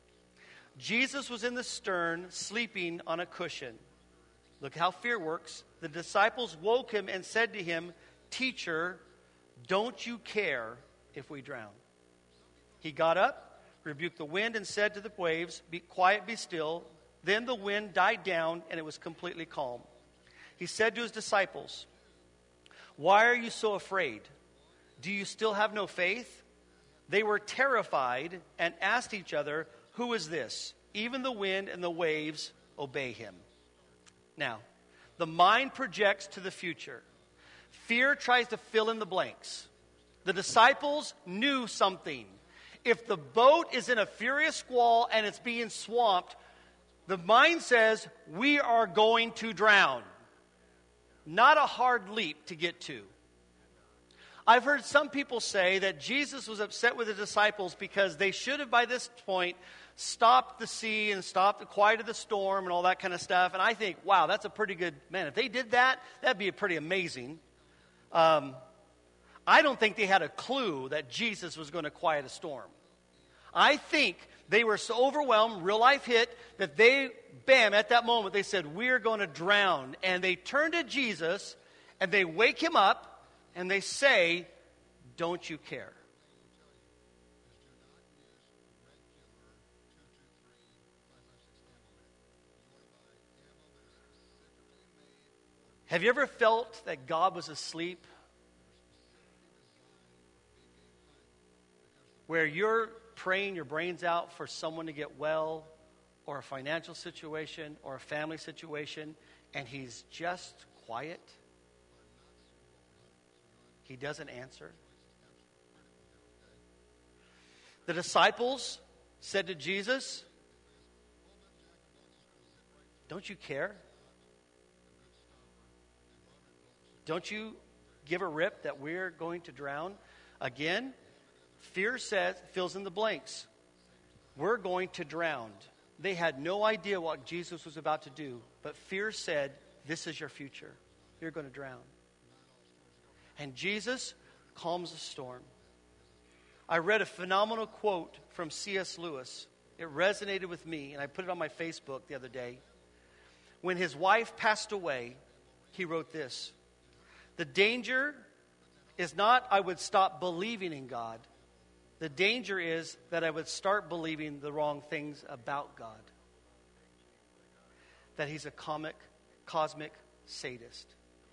Jesus was in the stern, sleeping on a cushion. Look how fear works. The disciples woke him and said to him, Teacher, don't you care if we drown? He got up, rebuked the wind, and said to the waves, Be quiet, be still. Then the wind died down, and it was completely calm. He said to his disciples, Why are you so afraid? Do you still have no faith? They were terrified and asked each other, Who is this? Even the wind and the waves obey him. Now, the mind projects to the future. Fear tries to fill in the blanks. The disciples knew something. If the boat is in a furious squall and it's being swamped, the mind says, we are going to drown. Not a hard leap to get to. I've heard some people say that Jesus was upset with the disciples because they should have, by this point, stopped the sea and quieted the storm and all that kind of stuff. And I think, wow, that's a pretty good, man, if they did that, that'd be pretty amazing. I don't think they had a clue that Jesus was going to quiet a storm. I think they were so overwhelmed, real life hit, that at that moment, they said, we're going to drown. And they turn to Jesus, and they wake him up, and they say, don't you care? Have you ever felt that God was asleep? Where you're praying your brains out for someone to get well, or a financial situation, or a family situation, and he's just quiet? He doesn't answer. The disciples said to Jesus, don't you care? Don't you give a rip that we're going to drown? Again, fear fills in the blanks. We're going to drown. They had no idea what Jesus was about to do, but fear said, this is your future. You're going to drown. And Jesus calms the storm. I read a phenomenal quote from C.S. Lewis. It resonated with me, and I put it on my Facebook the other day. When his wife passed away, he wrote this: the danger is not I would stop believing in God. The danger is that I would start believing the wrong things about God. That he's a cosmic sadist.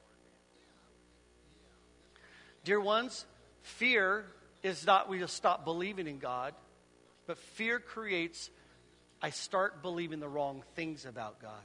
Dear ones, fear is not we just stop believing in God, but fear creates I start believing the wrong things about God.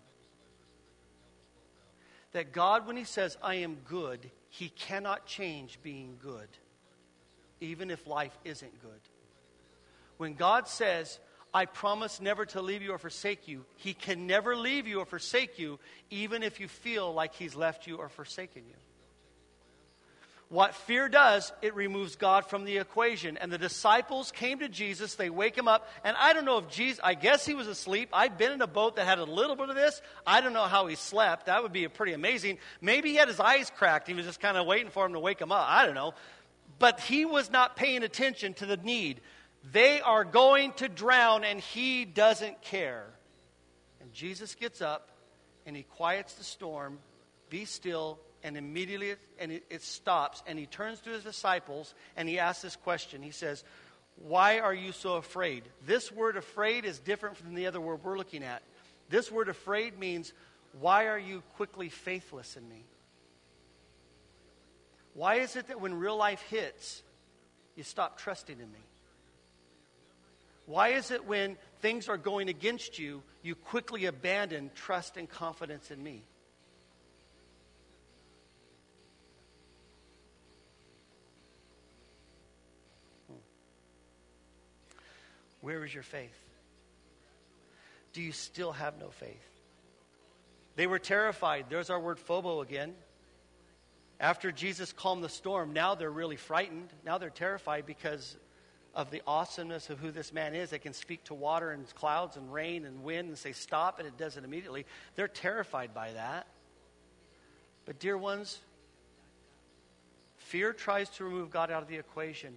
That God, when he says, I am good, he cannot change being good, even if life isn't good. When God says, I promise never to leave you or forsake you, he can never leave you or forsake you, even if you feel like he's left you or forsaken you. what fear does, it removes God from the equation. And the disciples came to Jesus, they wake him up, and I don't know if Jesus, I guess he was asleep. I've been in a boat that had a little bit of this. I don't know how he slept. That would be pretty amazing. Maybe he had his eyes cracked. He was just kind of waiting for him to wake him up. I don't know. But he was not paying attention to the need. They are going to drown, and he doesn't care. And Jesus gets up, and he quiets the storm, be still, and immediately it stops. And he turns to his disciples, and he asks this question. He says, why are you so afraid? This word afraid is different from the other word we're looking at. This word afraid means, why are you quickly faithless in me? Why is it that when real life hits, you stop trusting in me? Why is it when things are going against you, you quickly abandon trust and confidence in me? Where is your faith? Do you still have no faith? They were terrified. There's our word phobo again. After Jesus calmed the storm, now they're really frightened. Now they're terrified because of the awesomeness of who this man is. They can speak to water and clouds and rain and wind and say stop, and it does it immediately. They're terrified by that. But dear ones, fear tries to remove God out of the equation.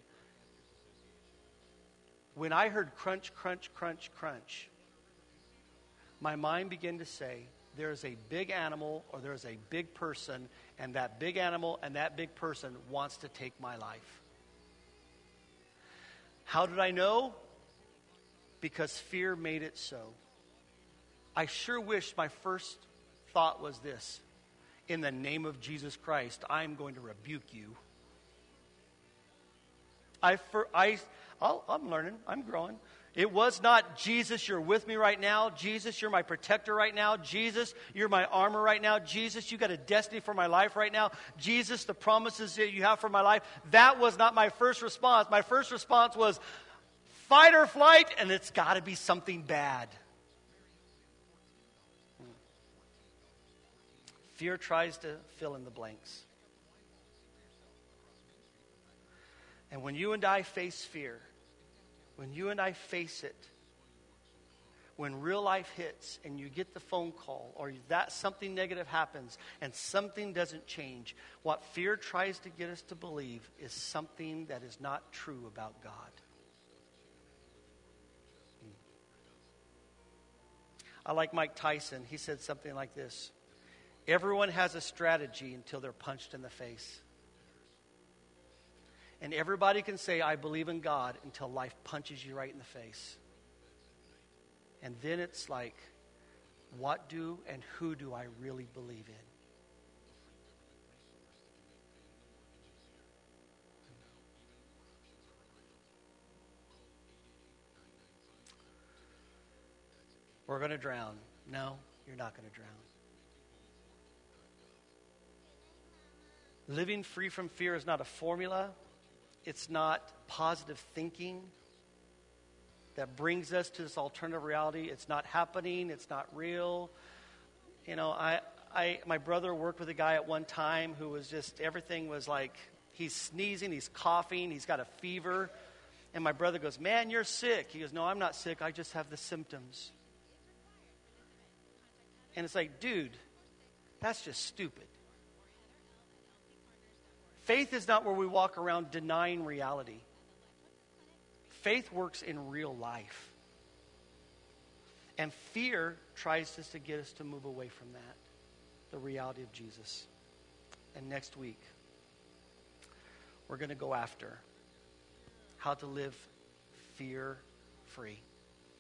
When I heard crunch, crunch, crunch, crunch, my mind began to say, there is a big animal or there is a big person, and that big animal and that big person wants to take my life. How did I know? Because fear made it so. I sure wish my first thought was this. In the name of Jesus Christ, I'm going to rebuke you. I'm learning. I'm growing. It was not, Jesus, you're with me right now. Jesus, you're my protector right now. Jesus, you're my armor right now. Jesus, you got a destiny for my life right now. Jesus, the promises that you have for my life. That was not my first response. My first response was fight or flight, and it's got to be something bad. Fear tries to fill in the blanks. And when you and I face fear, when you and I face it, when real life hits and you get the phone call or that something negative happens and something doesn't change, what fear tries to get us to believe is something that is not true about God. I like Mike Tyson. He said something like this. Everyone has a strategy until they're punched in the face. And everybody can say, I believe in God, until life punches you right in the face. And then it's like, what do and who do I really believe in? We're going to drown. No, you're not going to drown. Living free from fear is not a formula. It's not positive thinking that brings us to this alternative reality. It's not happening. It's not real. You know, my brother worked with a guy at one time who was just, everything was like, he's sneezing, he's coughing, he's got a fever. And my brother goes, man, you're sick. He goes, no, I'm not sick. I just have the symptoms. And it's like, dude, that's just stupid. Faith is not where we walk around denying reality. Faith works in real life. And fear tries just to get us to move away from that, the reality of Jesus. And next week, we're going to go after how to live fear-free.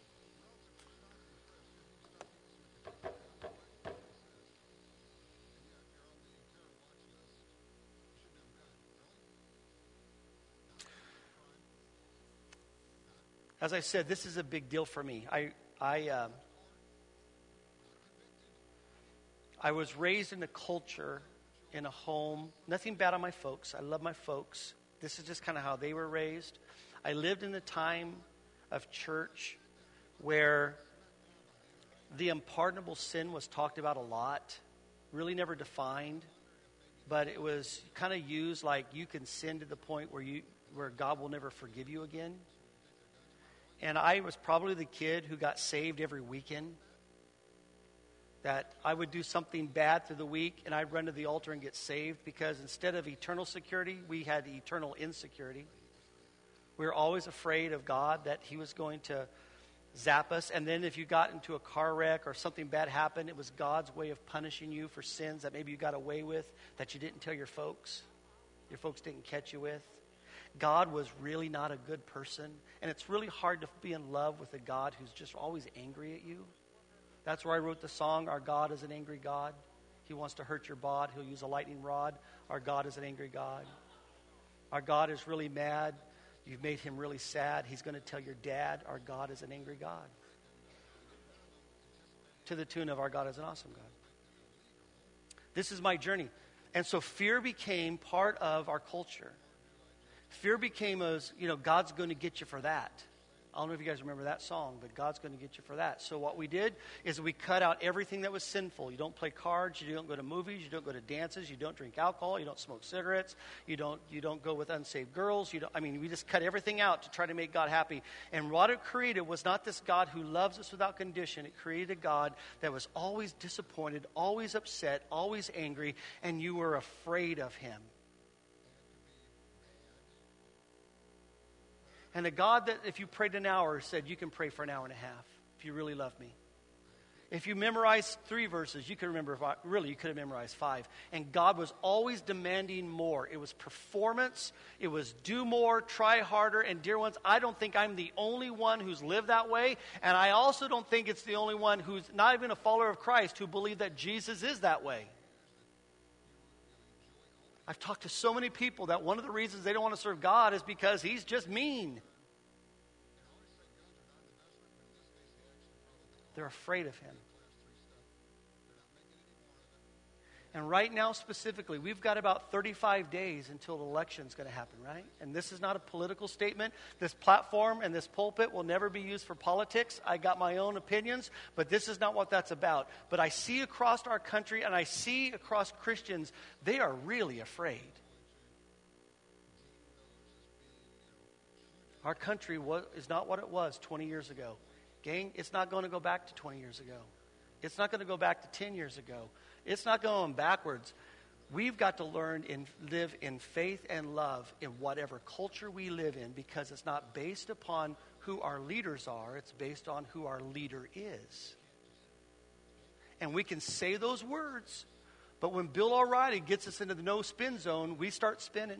As I said, this is a big deal for me. I was raised in a culture, in a home. Nothing bad on my folks. I love my folks. This is just kind of how they were raised. I lived in a time of church where the unpardonable sin was talked about a lot, really never defined. but it was kind of used like you can sin to the point where God will never forgive you again. And I was probably the kid who got saved every weekend. That I would do something bad through the week, and I'd run to the altar and get saved, because instead of eternal security, we had eternal insecurity. We were always afraid of God, that he was going to zap us. And then if you got into a car wreck or something bad happened, it was God's way of punishing you for sins that maybe you got away with that you didn't tell your folks. Your folks didn't catch you with. God was really not a good person. And it's really hard to be in love with a God who's just always angry at you. That's where I wrote the song, Our God is an Angry God. He wants to hurt your bod. He'll use a lightning rod. Our God is an angry God. Our God is really mad. You've made him really sad. He's going to tell your dad, our God is an angry God. To the tune of, our God is an awesome God. This is my journey. And so fear became part of our culture. Fear became God's going to get you for that. I don't know if you guys remember that song, but God's going to get you for that. So what we did is we cut out everything that was sinful. You don't play cards. You don't go to movies. You don't go to dances. You don't drink alcohol. You don't smoke cigarettes. You don't go with unsaved girls. We just cut everything out to try to make God happy. And what it created was not this God who loves us without condition. It created a God that was always disappointed, always upset, always angry, and you were afraid of him. And a God that if you prayed an hour said you can pray for an hour and a half if you really love me. If you memorized 3 verses, you could have memorized 5. And God was always demanding more. It was performance. It was do more, try harder. And dear ones, I don't think I'm the only one who's lived that way. And I also don't think it's the only one who's not even a follower of Christ who believe that Jesus is that way. I've talked to so many people that one of the reasons they don't want to serve God is because he's just mean. They're afraid of him. And right now specifically, we've got about 35 days until the election's going to happen, right? And this is not a political statement. This platform and this pulpit will never be used for politics. I got my own opinions, but this is not what that's about. But I see across our country and I see across Christians, they are really afraid. Our country is not what it was 20 years ago. Gang, it's not going to go back to 20 years ago. It's not going to go back to 10 years ago. It's not going backwards. We've got to learn and live in faith and love in whatever culture we live in, because it's not based upon who our leaders are. It's based on who our leader is. And we can say those words, but when Bill O'Reilly gets us into the no spin zone, we start spinning.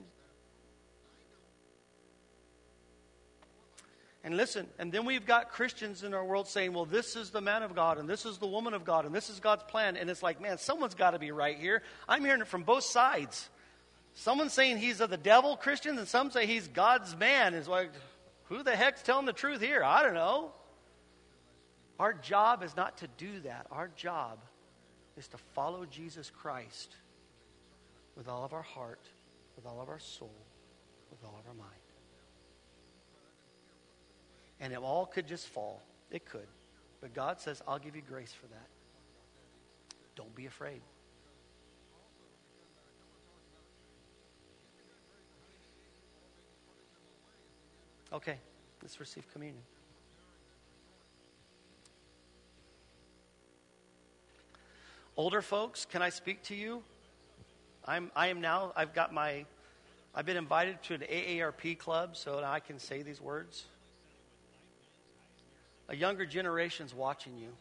And listen, and then we've got Christians in our world saying, well, this is the man of God, and this is the woman of God, and this is God's plan. And it's like, man, someone's got to be right here. I'm hearing it from both sides. Someone's saying he's of the devil, Christians, and some say he's God's man. It's like, who the heck's telling the truth here? I don't know. Our job is not to do that. Our job is to follow Jesus Christ with all of our heart, with all of our soul, with all of our mind. And it all could just fall. It could. But God says, I'll give you grace for that. Don't be afraid. Okay, let's receive communion. Older folks, can I speak to you? I've been invited to an AARP club, so now I can say these words. A younger generation's watching you.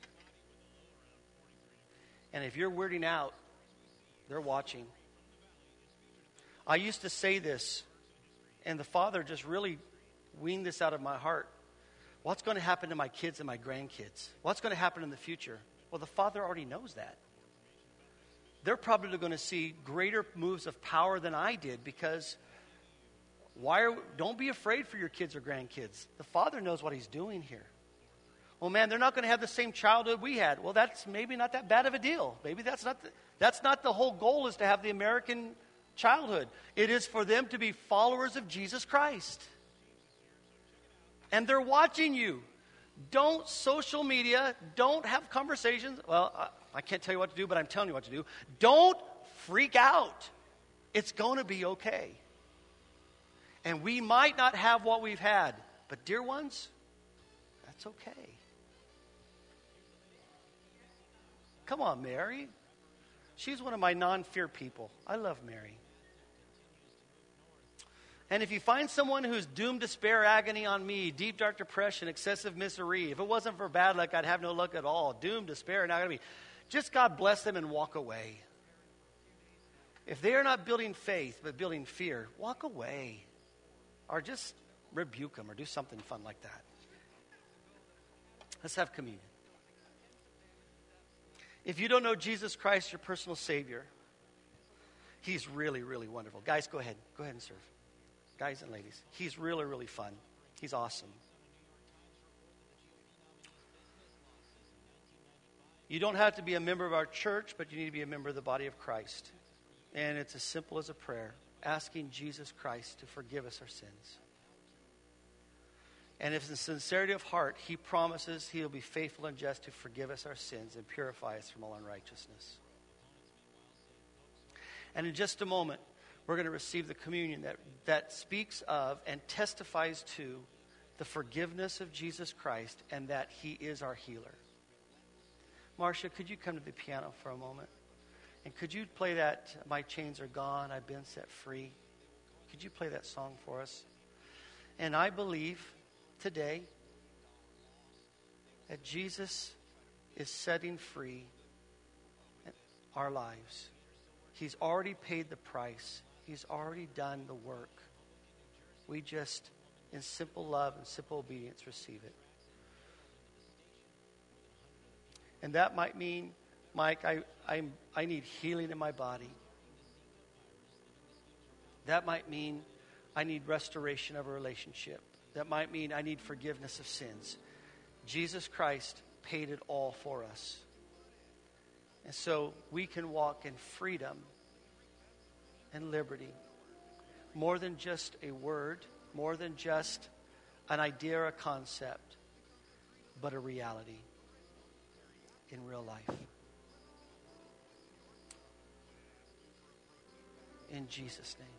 And if you're weirding out, they're watching. I used to say this, and the Father just really weaned this out of my heart. What's going to happen to my kids and my grandkids? What's going to happen in the future? Well, the Father already knows that. They're probably going to see greater moves of power than I did, because don't be afraid for your kids or grandkids. The Father knows what he's doing here. Well, man, they're not going to have the same childhood we had. Well, that's maybe not that bad of a deal. Maybe that's not the whole goal, is to have the American childhood. It is for them to be followers of Jesus Christ. And they're watching you. Don't social media, don't have conversations. Well, I can't tell you what to do, but I'm telling you what to do. Don't freak out. It's going to be okay. And we might not have what we've had, but dear ones, that's okay. Come on, Mary. She's one of my non-fear people. I love Mary. And if you find someone who's doomed despair, agony on me, deep, dark depression, excessive misery, if it wasn't for bad luck, I'd have no luck at all. Doomed despair and agony. Just God bless them and walk away. If they are not building faith, but building fear, walk away. Or just rebuke them or do something fun like that. Let's have communion. If you don't know Jesus Christ, your personal Savior, He's really, really wonderful. Guys, go ahead. Go ahead and serve. Guys and ladies, He's really, really fun. He's awesome. You don't have to be a member of our church, but you need to be a member of the body of Christ. And it's as simple as a prayer, asking Jesus Christ to forgive us our sins. And if in sincerity of heart, He promises He'll be faithful and just to forgive us our sins and purify us from all unrighteousness. And in just a moment, we're going to receive the communion that speaks of and testifies to the forgiveness of Jesus Christ and that He is our healer. Marcia, could you come to the piano for a moment? And could you play that, My Chains Are Gone, I've Been Set Free? Could you play that song for us? And I believe today that Jesus is setting free our lives. He's already paid the price. He's already done the work. We just, in simple love and simple obedience, receive it. And that might mean, Mike, I need healing in my body. That might mean I need restoration of a relationship. That might mean I need forgiveness of sins. Jesus Christ paid it all for us. And so we can walk in freedom and liberty. More than just a word, more than just an idea or a concept, but a reality in real life. In Jesus' name.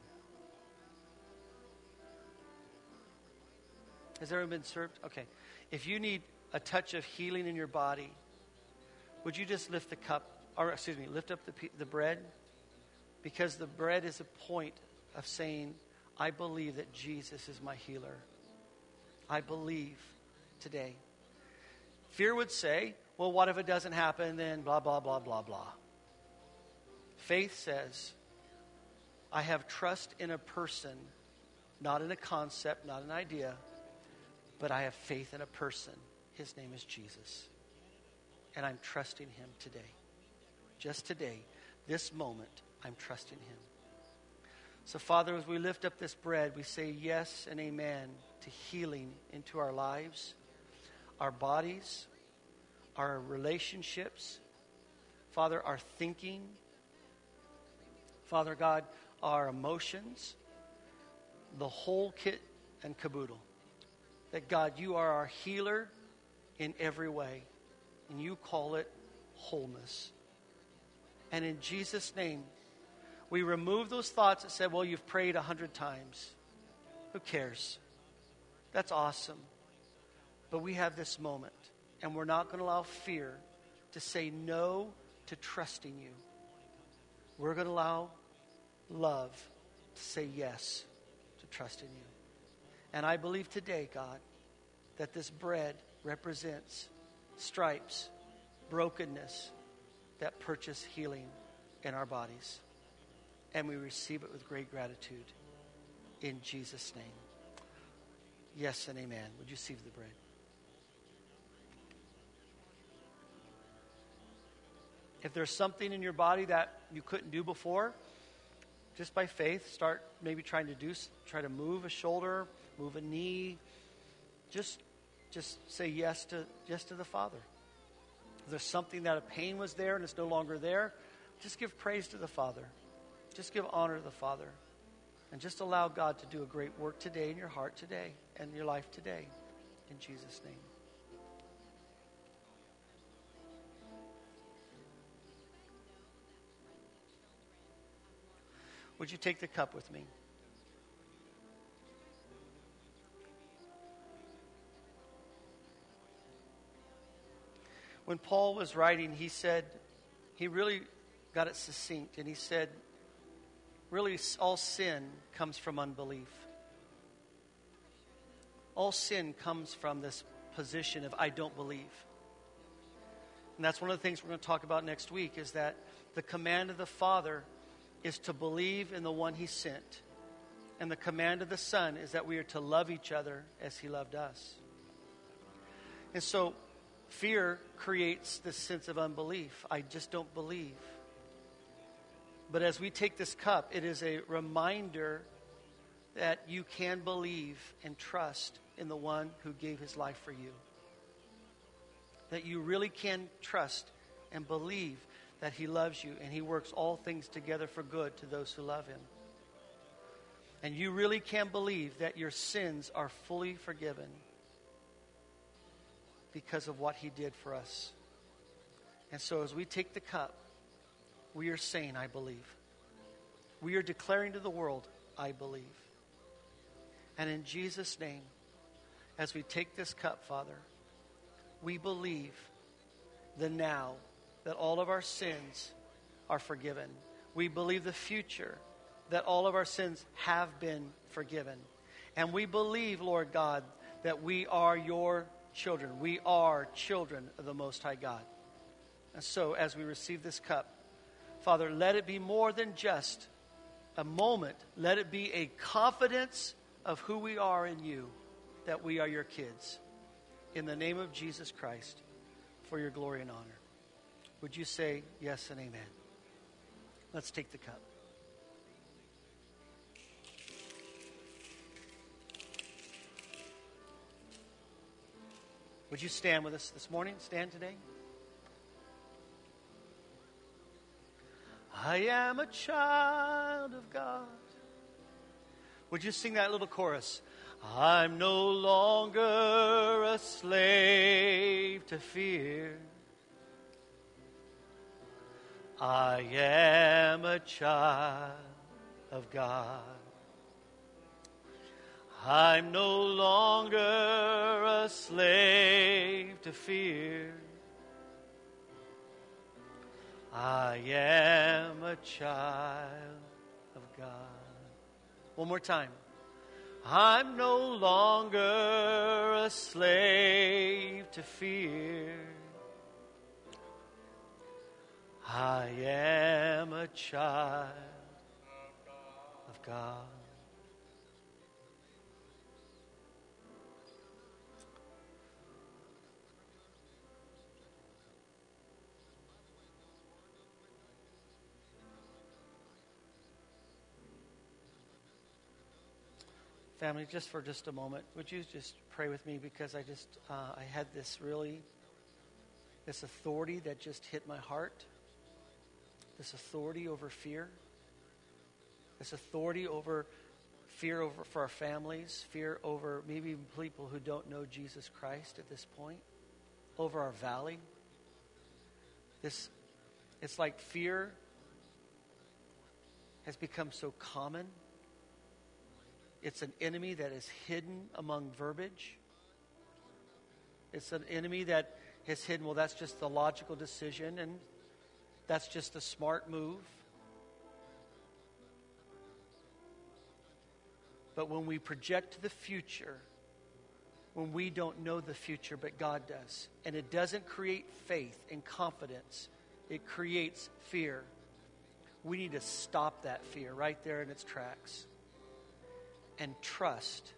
Has everyone been served? Okay. If you need a touch of healing in your body, would you just lift the cup, or lift up the bread? Because the bread is a point of saying, I believe that Jesus is my healer. I believe today. Fear would say, well, what if it doesn't happen? Then blah, blah, blah, blah, blah. Faith says, I have trust in a person, not in a concept, not an idea, but I have faith in a person. His name is Jesus. And I'm trusting Him today. Just today, this moment, I'm trusting Him. So, Father, as we lift up this bread, we say yes and amen to healing into our lives, our bodies, our relationships, Father, our thinking, Father God, our emotions, the whole kit and caboodle. That God, you are our healer in every way, and you call it wholeness. And in Jesus' name, we remove those thoughts that said, well, you've prayed 100 times. Who cares? That's awesome. But we have this moment, and we're not going to allow fear to say no to trusting you. We're going to allow love to say yes to trusting you. And I believe today, God, that this bread represents stripes, brokenness that purchase healing in our bodies. And we receive it with great gratitude in Jesus' name. Yes and amen. Would you receive the bread? If there's something in your body that you couldn't do before, just by faith, start maybe try to move a shoulder, move a knee. Just say yes to the Father. If there's something that a pain was there and it's no longer there, just give praise to the Father. Just give honor to the Father. And just allow God to do a great work today in your heart today and your life today. In Jesus' name. Would you take the cup with me? When Paul was writing, he said, he really got it succinct, and he said, really, all sin comes from unbelief. All sin comes from this position of I don't believe. And that's one of the things we're going to talk about next week, is that the command of the Father is to believe in the one He sent. And the command of the Son is that we are to love each other as He loved us. And so fear creates this sense of unbelief. I just don't believe. But as we take this cup, it is a reminder that you can believe and trust in the one who gave His life for you. That you really can trust and believe that He loves you and He works all things together for good to those who love Him. And you really can believe that your sins are fully forgiven because of what He did for us. And so as we take the cup, we are saying, I believe. We are declaring to the world, I believe. And in Jesus' name, as we take this cup, Father, we believe the now, that all of our sins are forgiven. We believe the future, that all of our sins have been forgiven. And we believe, Lord God, that we are your children. We are children of the Most High God. And so as we receive this cup, Father, let it be more than just a moment. Let it be a confidence of who we are in you, that we are your kids. In the name of Jesus Christ, for your glory and honor. Would you say yes and amen? Let's take the cup. Would you stand with us this morning? Stand today. I am a child of God. Would you sing that little chorus? I'm no longer a slave to fear. I am a child of God. I'm no longer a slave to fear. I am a child of God. One more time. I'm no longer a slave to fear. I am a child of God. Family, just for just a moment, would you just pray with me, because I had this authority that just hit my heart. This authority over fear. This authority over fear over for our families, fear over maybe even people who don't know Jesus Christ at this point, over our valley. It's like fear has become so common. It's an enemy that is hidden among verbiage. It's an enemy that is hidden, well, that's just the logical decision, and that's just a smart move. But when we project to the future, when we don't know the future, but God does, and it doesn't create faith and confidence, it creates fear. We need to stop that fear right there in its tracks and trust.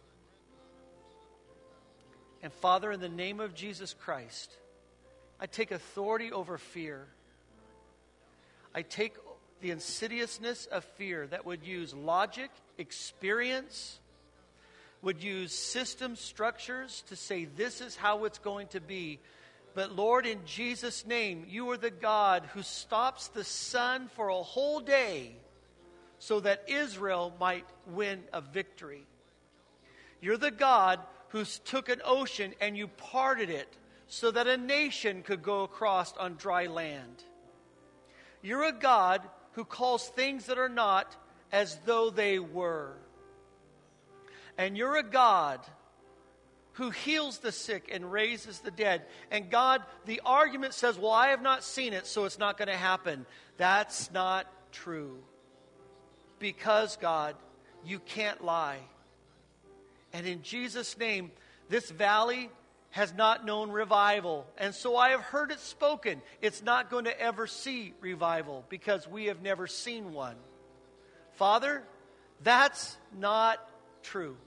And Father, in the name of Jesus Christ, I take authority over fear. I take the insidiousness of fear that would use logic, experience, would use system structures to say this is how it's going to be. But Lord, in Jesus' name, you are the God who stops the sun for a whole day so that Israel might win a victory. You're the God who took an ocean and you parted it so that a nation could go across on dry land. You're a God who calls things that are not as though they were. And you're a God who heals the sick and raises the dead. And God, the argument says, well, I have not seen it, so it's not going to happen. That's not true. Because, God, you can't lie. And in Jesus' name, this valley has not known revival. And so I have heard it spoken. It's not going to ever see revival because we have never seen one. Father, that's not true.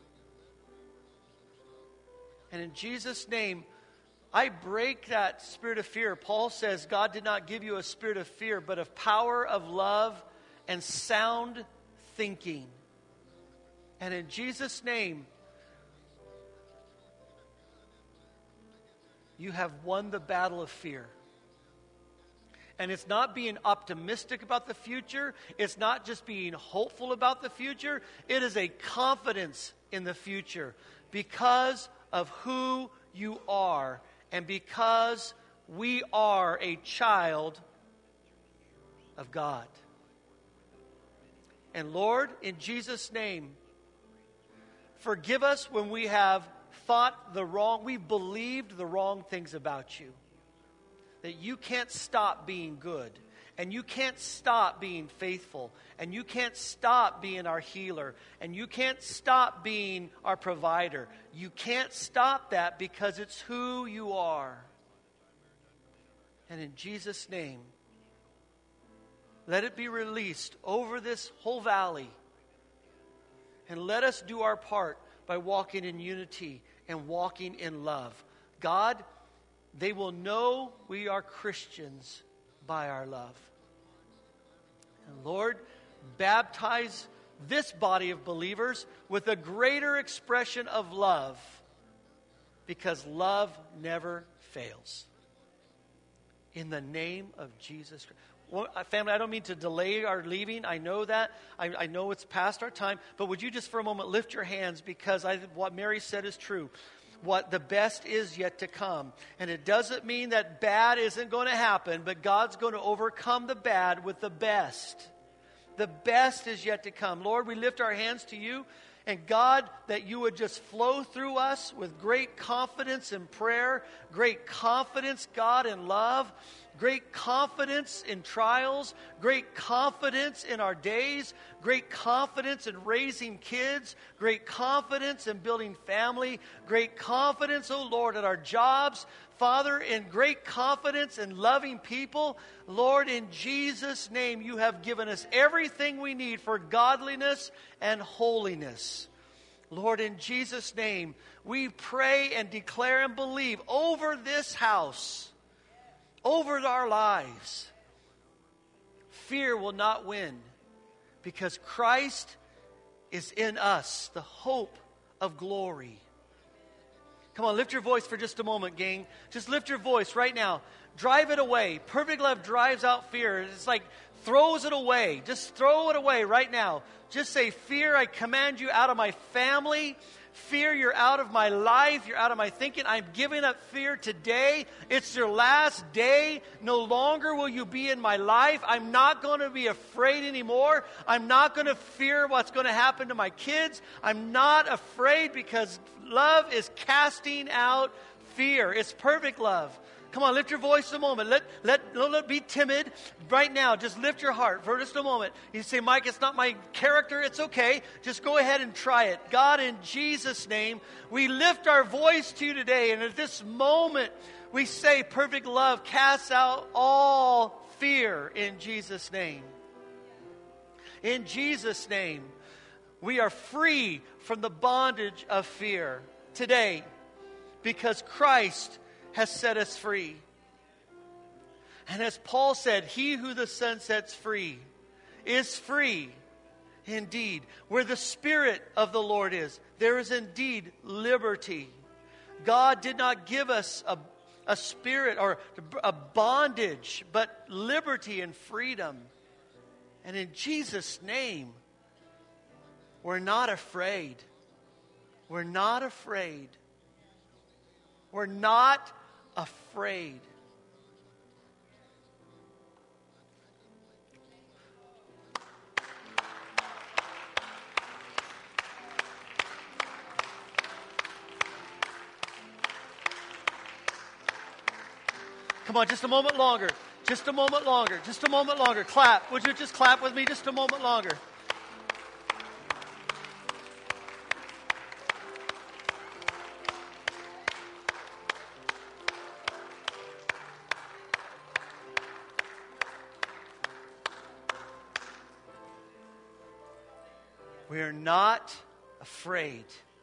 And in Jesus' name, I break that spirit of fear. Paul says God did not give you a spirit of fear, but of power, of love, and sound thinking. And in Jesus' name, you have won the battle of fear. And it's not being optimistic about the future. It's not just being hopeful about the future. It is a confidence in the future because of who you are and because we are a child of God. And Lord, in Jesus' name, forgive us when we have thought we believed the wrong things about you. That you can't stop being good. And you can't stop being faithful. And you can't stop being our healer. And you can't stop being our provider. You can't stop that because it's who you are. And in Jesus' name, let it be released over this whole valley. And let us do our part by walking in unity and walking in love. God, they will know we are Christians by our love. And Lord, baptize this body of believers with a greater expression of love, because love never fails. In the name of Jesus Christ. Well, family, I don't mean to delay our leaving. I know that. I know it's past our time. But would you just for a moment lift your hands, because what Mary said is true. What the best is yet to come. And it doesn't mean that bad isn't going to happen, but God's going to overcome the bad with the best. The best is yet to come. Lord, we lift our hands to you. And God, that you would just flow through us with great confidence in prayer, great confidence, God, in love, great confidence in trials, great confidence in our days, great confidence in raising kids, great confidence in building family, great confidence, oh Lord, at our jobs. Father, in great confidence in loving people. Lord, in Jesus' name, you have given us everything we need for godliness and holiness. Lord, in Jesus' name, we pray and declare and believe over this house, over our lives. Fear will not win, because Christ is in us, the hope of glory. Come on, lift your voice for just a moment, gang. Just lift your voice right now. Drive it away. Perfect love drives out fear. It's like throws it away. Just throw it away right now. Just say, fear, I command you out of my family. Fear, you're out of my life. You're out of my thinking. I'm giving up fear today. It's your last day. No longer will you be in my life. I'm not going to be afraid anymore. I'm not going to fear what's going to happen to my kids. I'm not afraid, because love is casting out fear. It's perfect love. Come on, lift your voice a moment. Don't be timid right now. Just lift your heart for just a moment. You say, Mike, it's not my character. It's okay. Just go ahead and try it. God, in Jesus' name, we lift our voice to you today. And at this moment, we say, perfect love casts out all fear in Jesus' name. In Jesus' name, we are free from the bondage of fear today, because Christ has set us free. And as Paul said, he who the Son sets free is free indeed. Where the Spirit of the Lord is, there is indeed liberty. God did not give us a spirit or a bondage, but liberty and freedom. And in Jesus' name, we're not afraid. We're not afraid. We're not afraid. Come on, just a moment longer. Just a moment longer. Just a moment longer. Clap. Would you just clap with me just a moment longer? We're not afraid.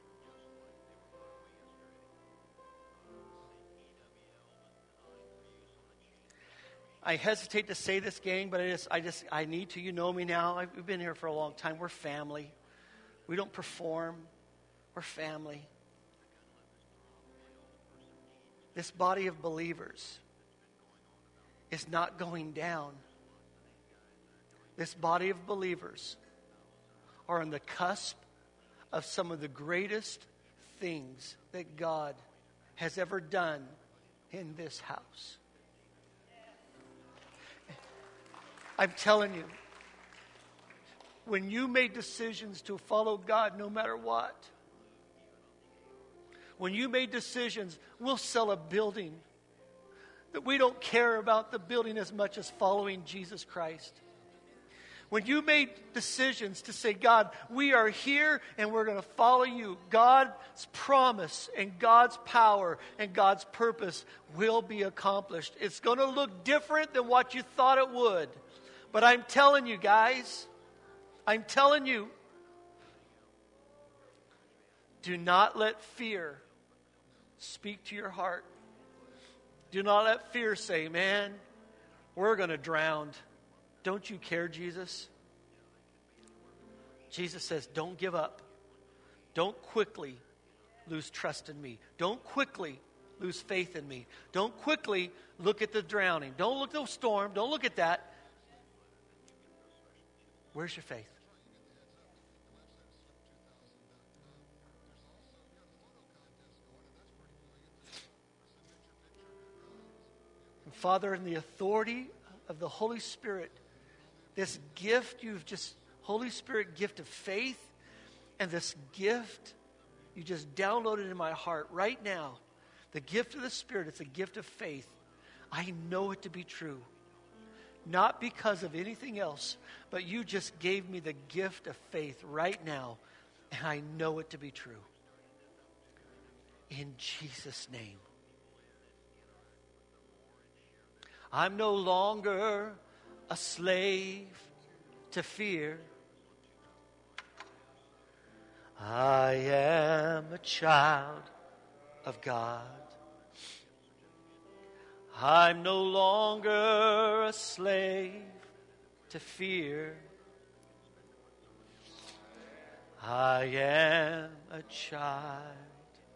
I hesitate to say this, gang, but I need to. You know me now. We've been here for a long time. We're family. We don't perform. We're family. This body of believers is not going down. This body of believers are on the cusp of some of the greatest things that God has ever done in this house. I'm telling you, when you made decisions to follow God no matter what, when you made decisions, we'll sell a building, that we don't care about the building as much as following Jesus Christ. When you made decisions to say, God, we are here and we're going to follow you, God's promise and God's power and God's purpose will be accomplished. It's going to look different than what you thought it would. But I'm telling you, guys, I'm telling you, do not let fear speak to your heart. Do not let fear say, man, we're going to drown. Don't you care, Jesus? Jesus says, don't give up. Don't quickly lose trust in me. Don't quickly lose faith in me. Don't quickly look at the drowning. Don't look at the storm. Don't look at that. Where's your faith? And Father, in the authority of the Holy Spirit, this gift Holy Spirit gift of faith, and this gift you just downloaded in my heart right now, the gift of the Spirit, it's a gift of faith. I know it to be true. Not because of anything else, but you just gave me the gift of faith right now, and I know it to be true. In Jesus' name. I'm no longer a slave to fear. I am a child of God. I'm no longer a slave to fear. I am a child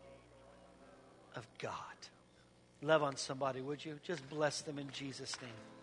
of God. Love on somebody, would you? Just bless them in Jesus' name.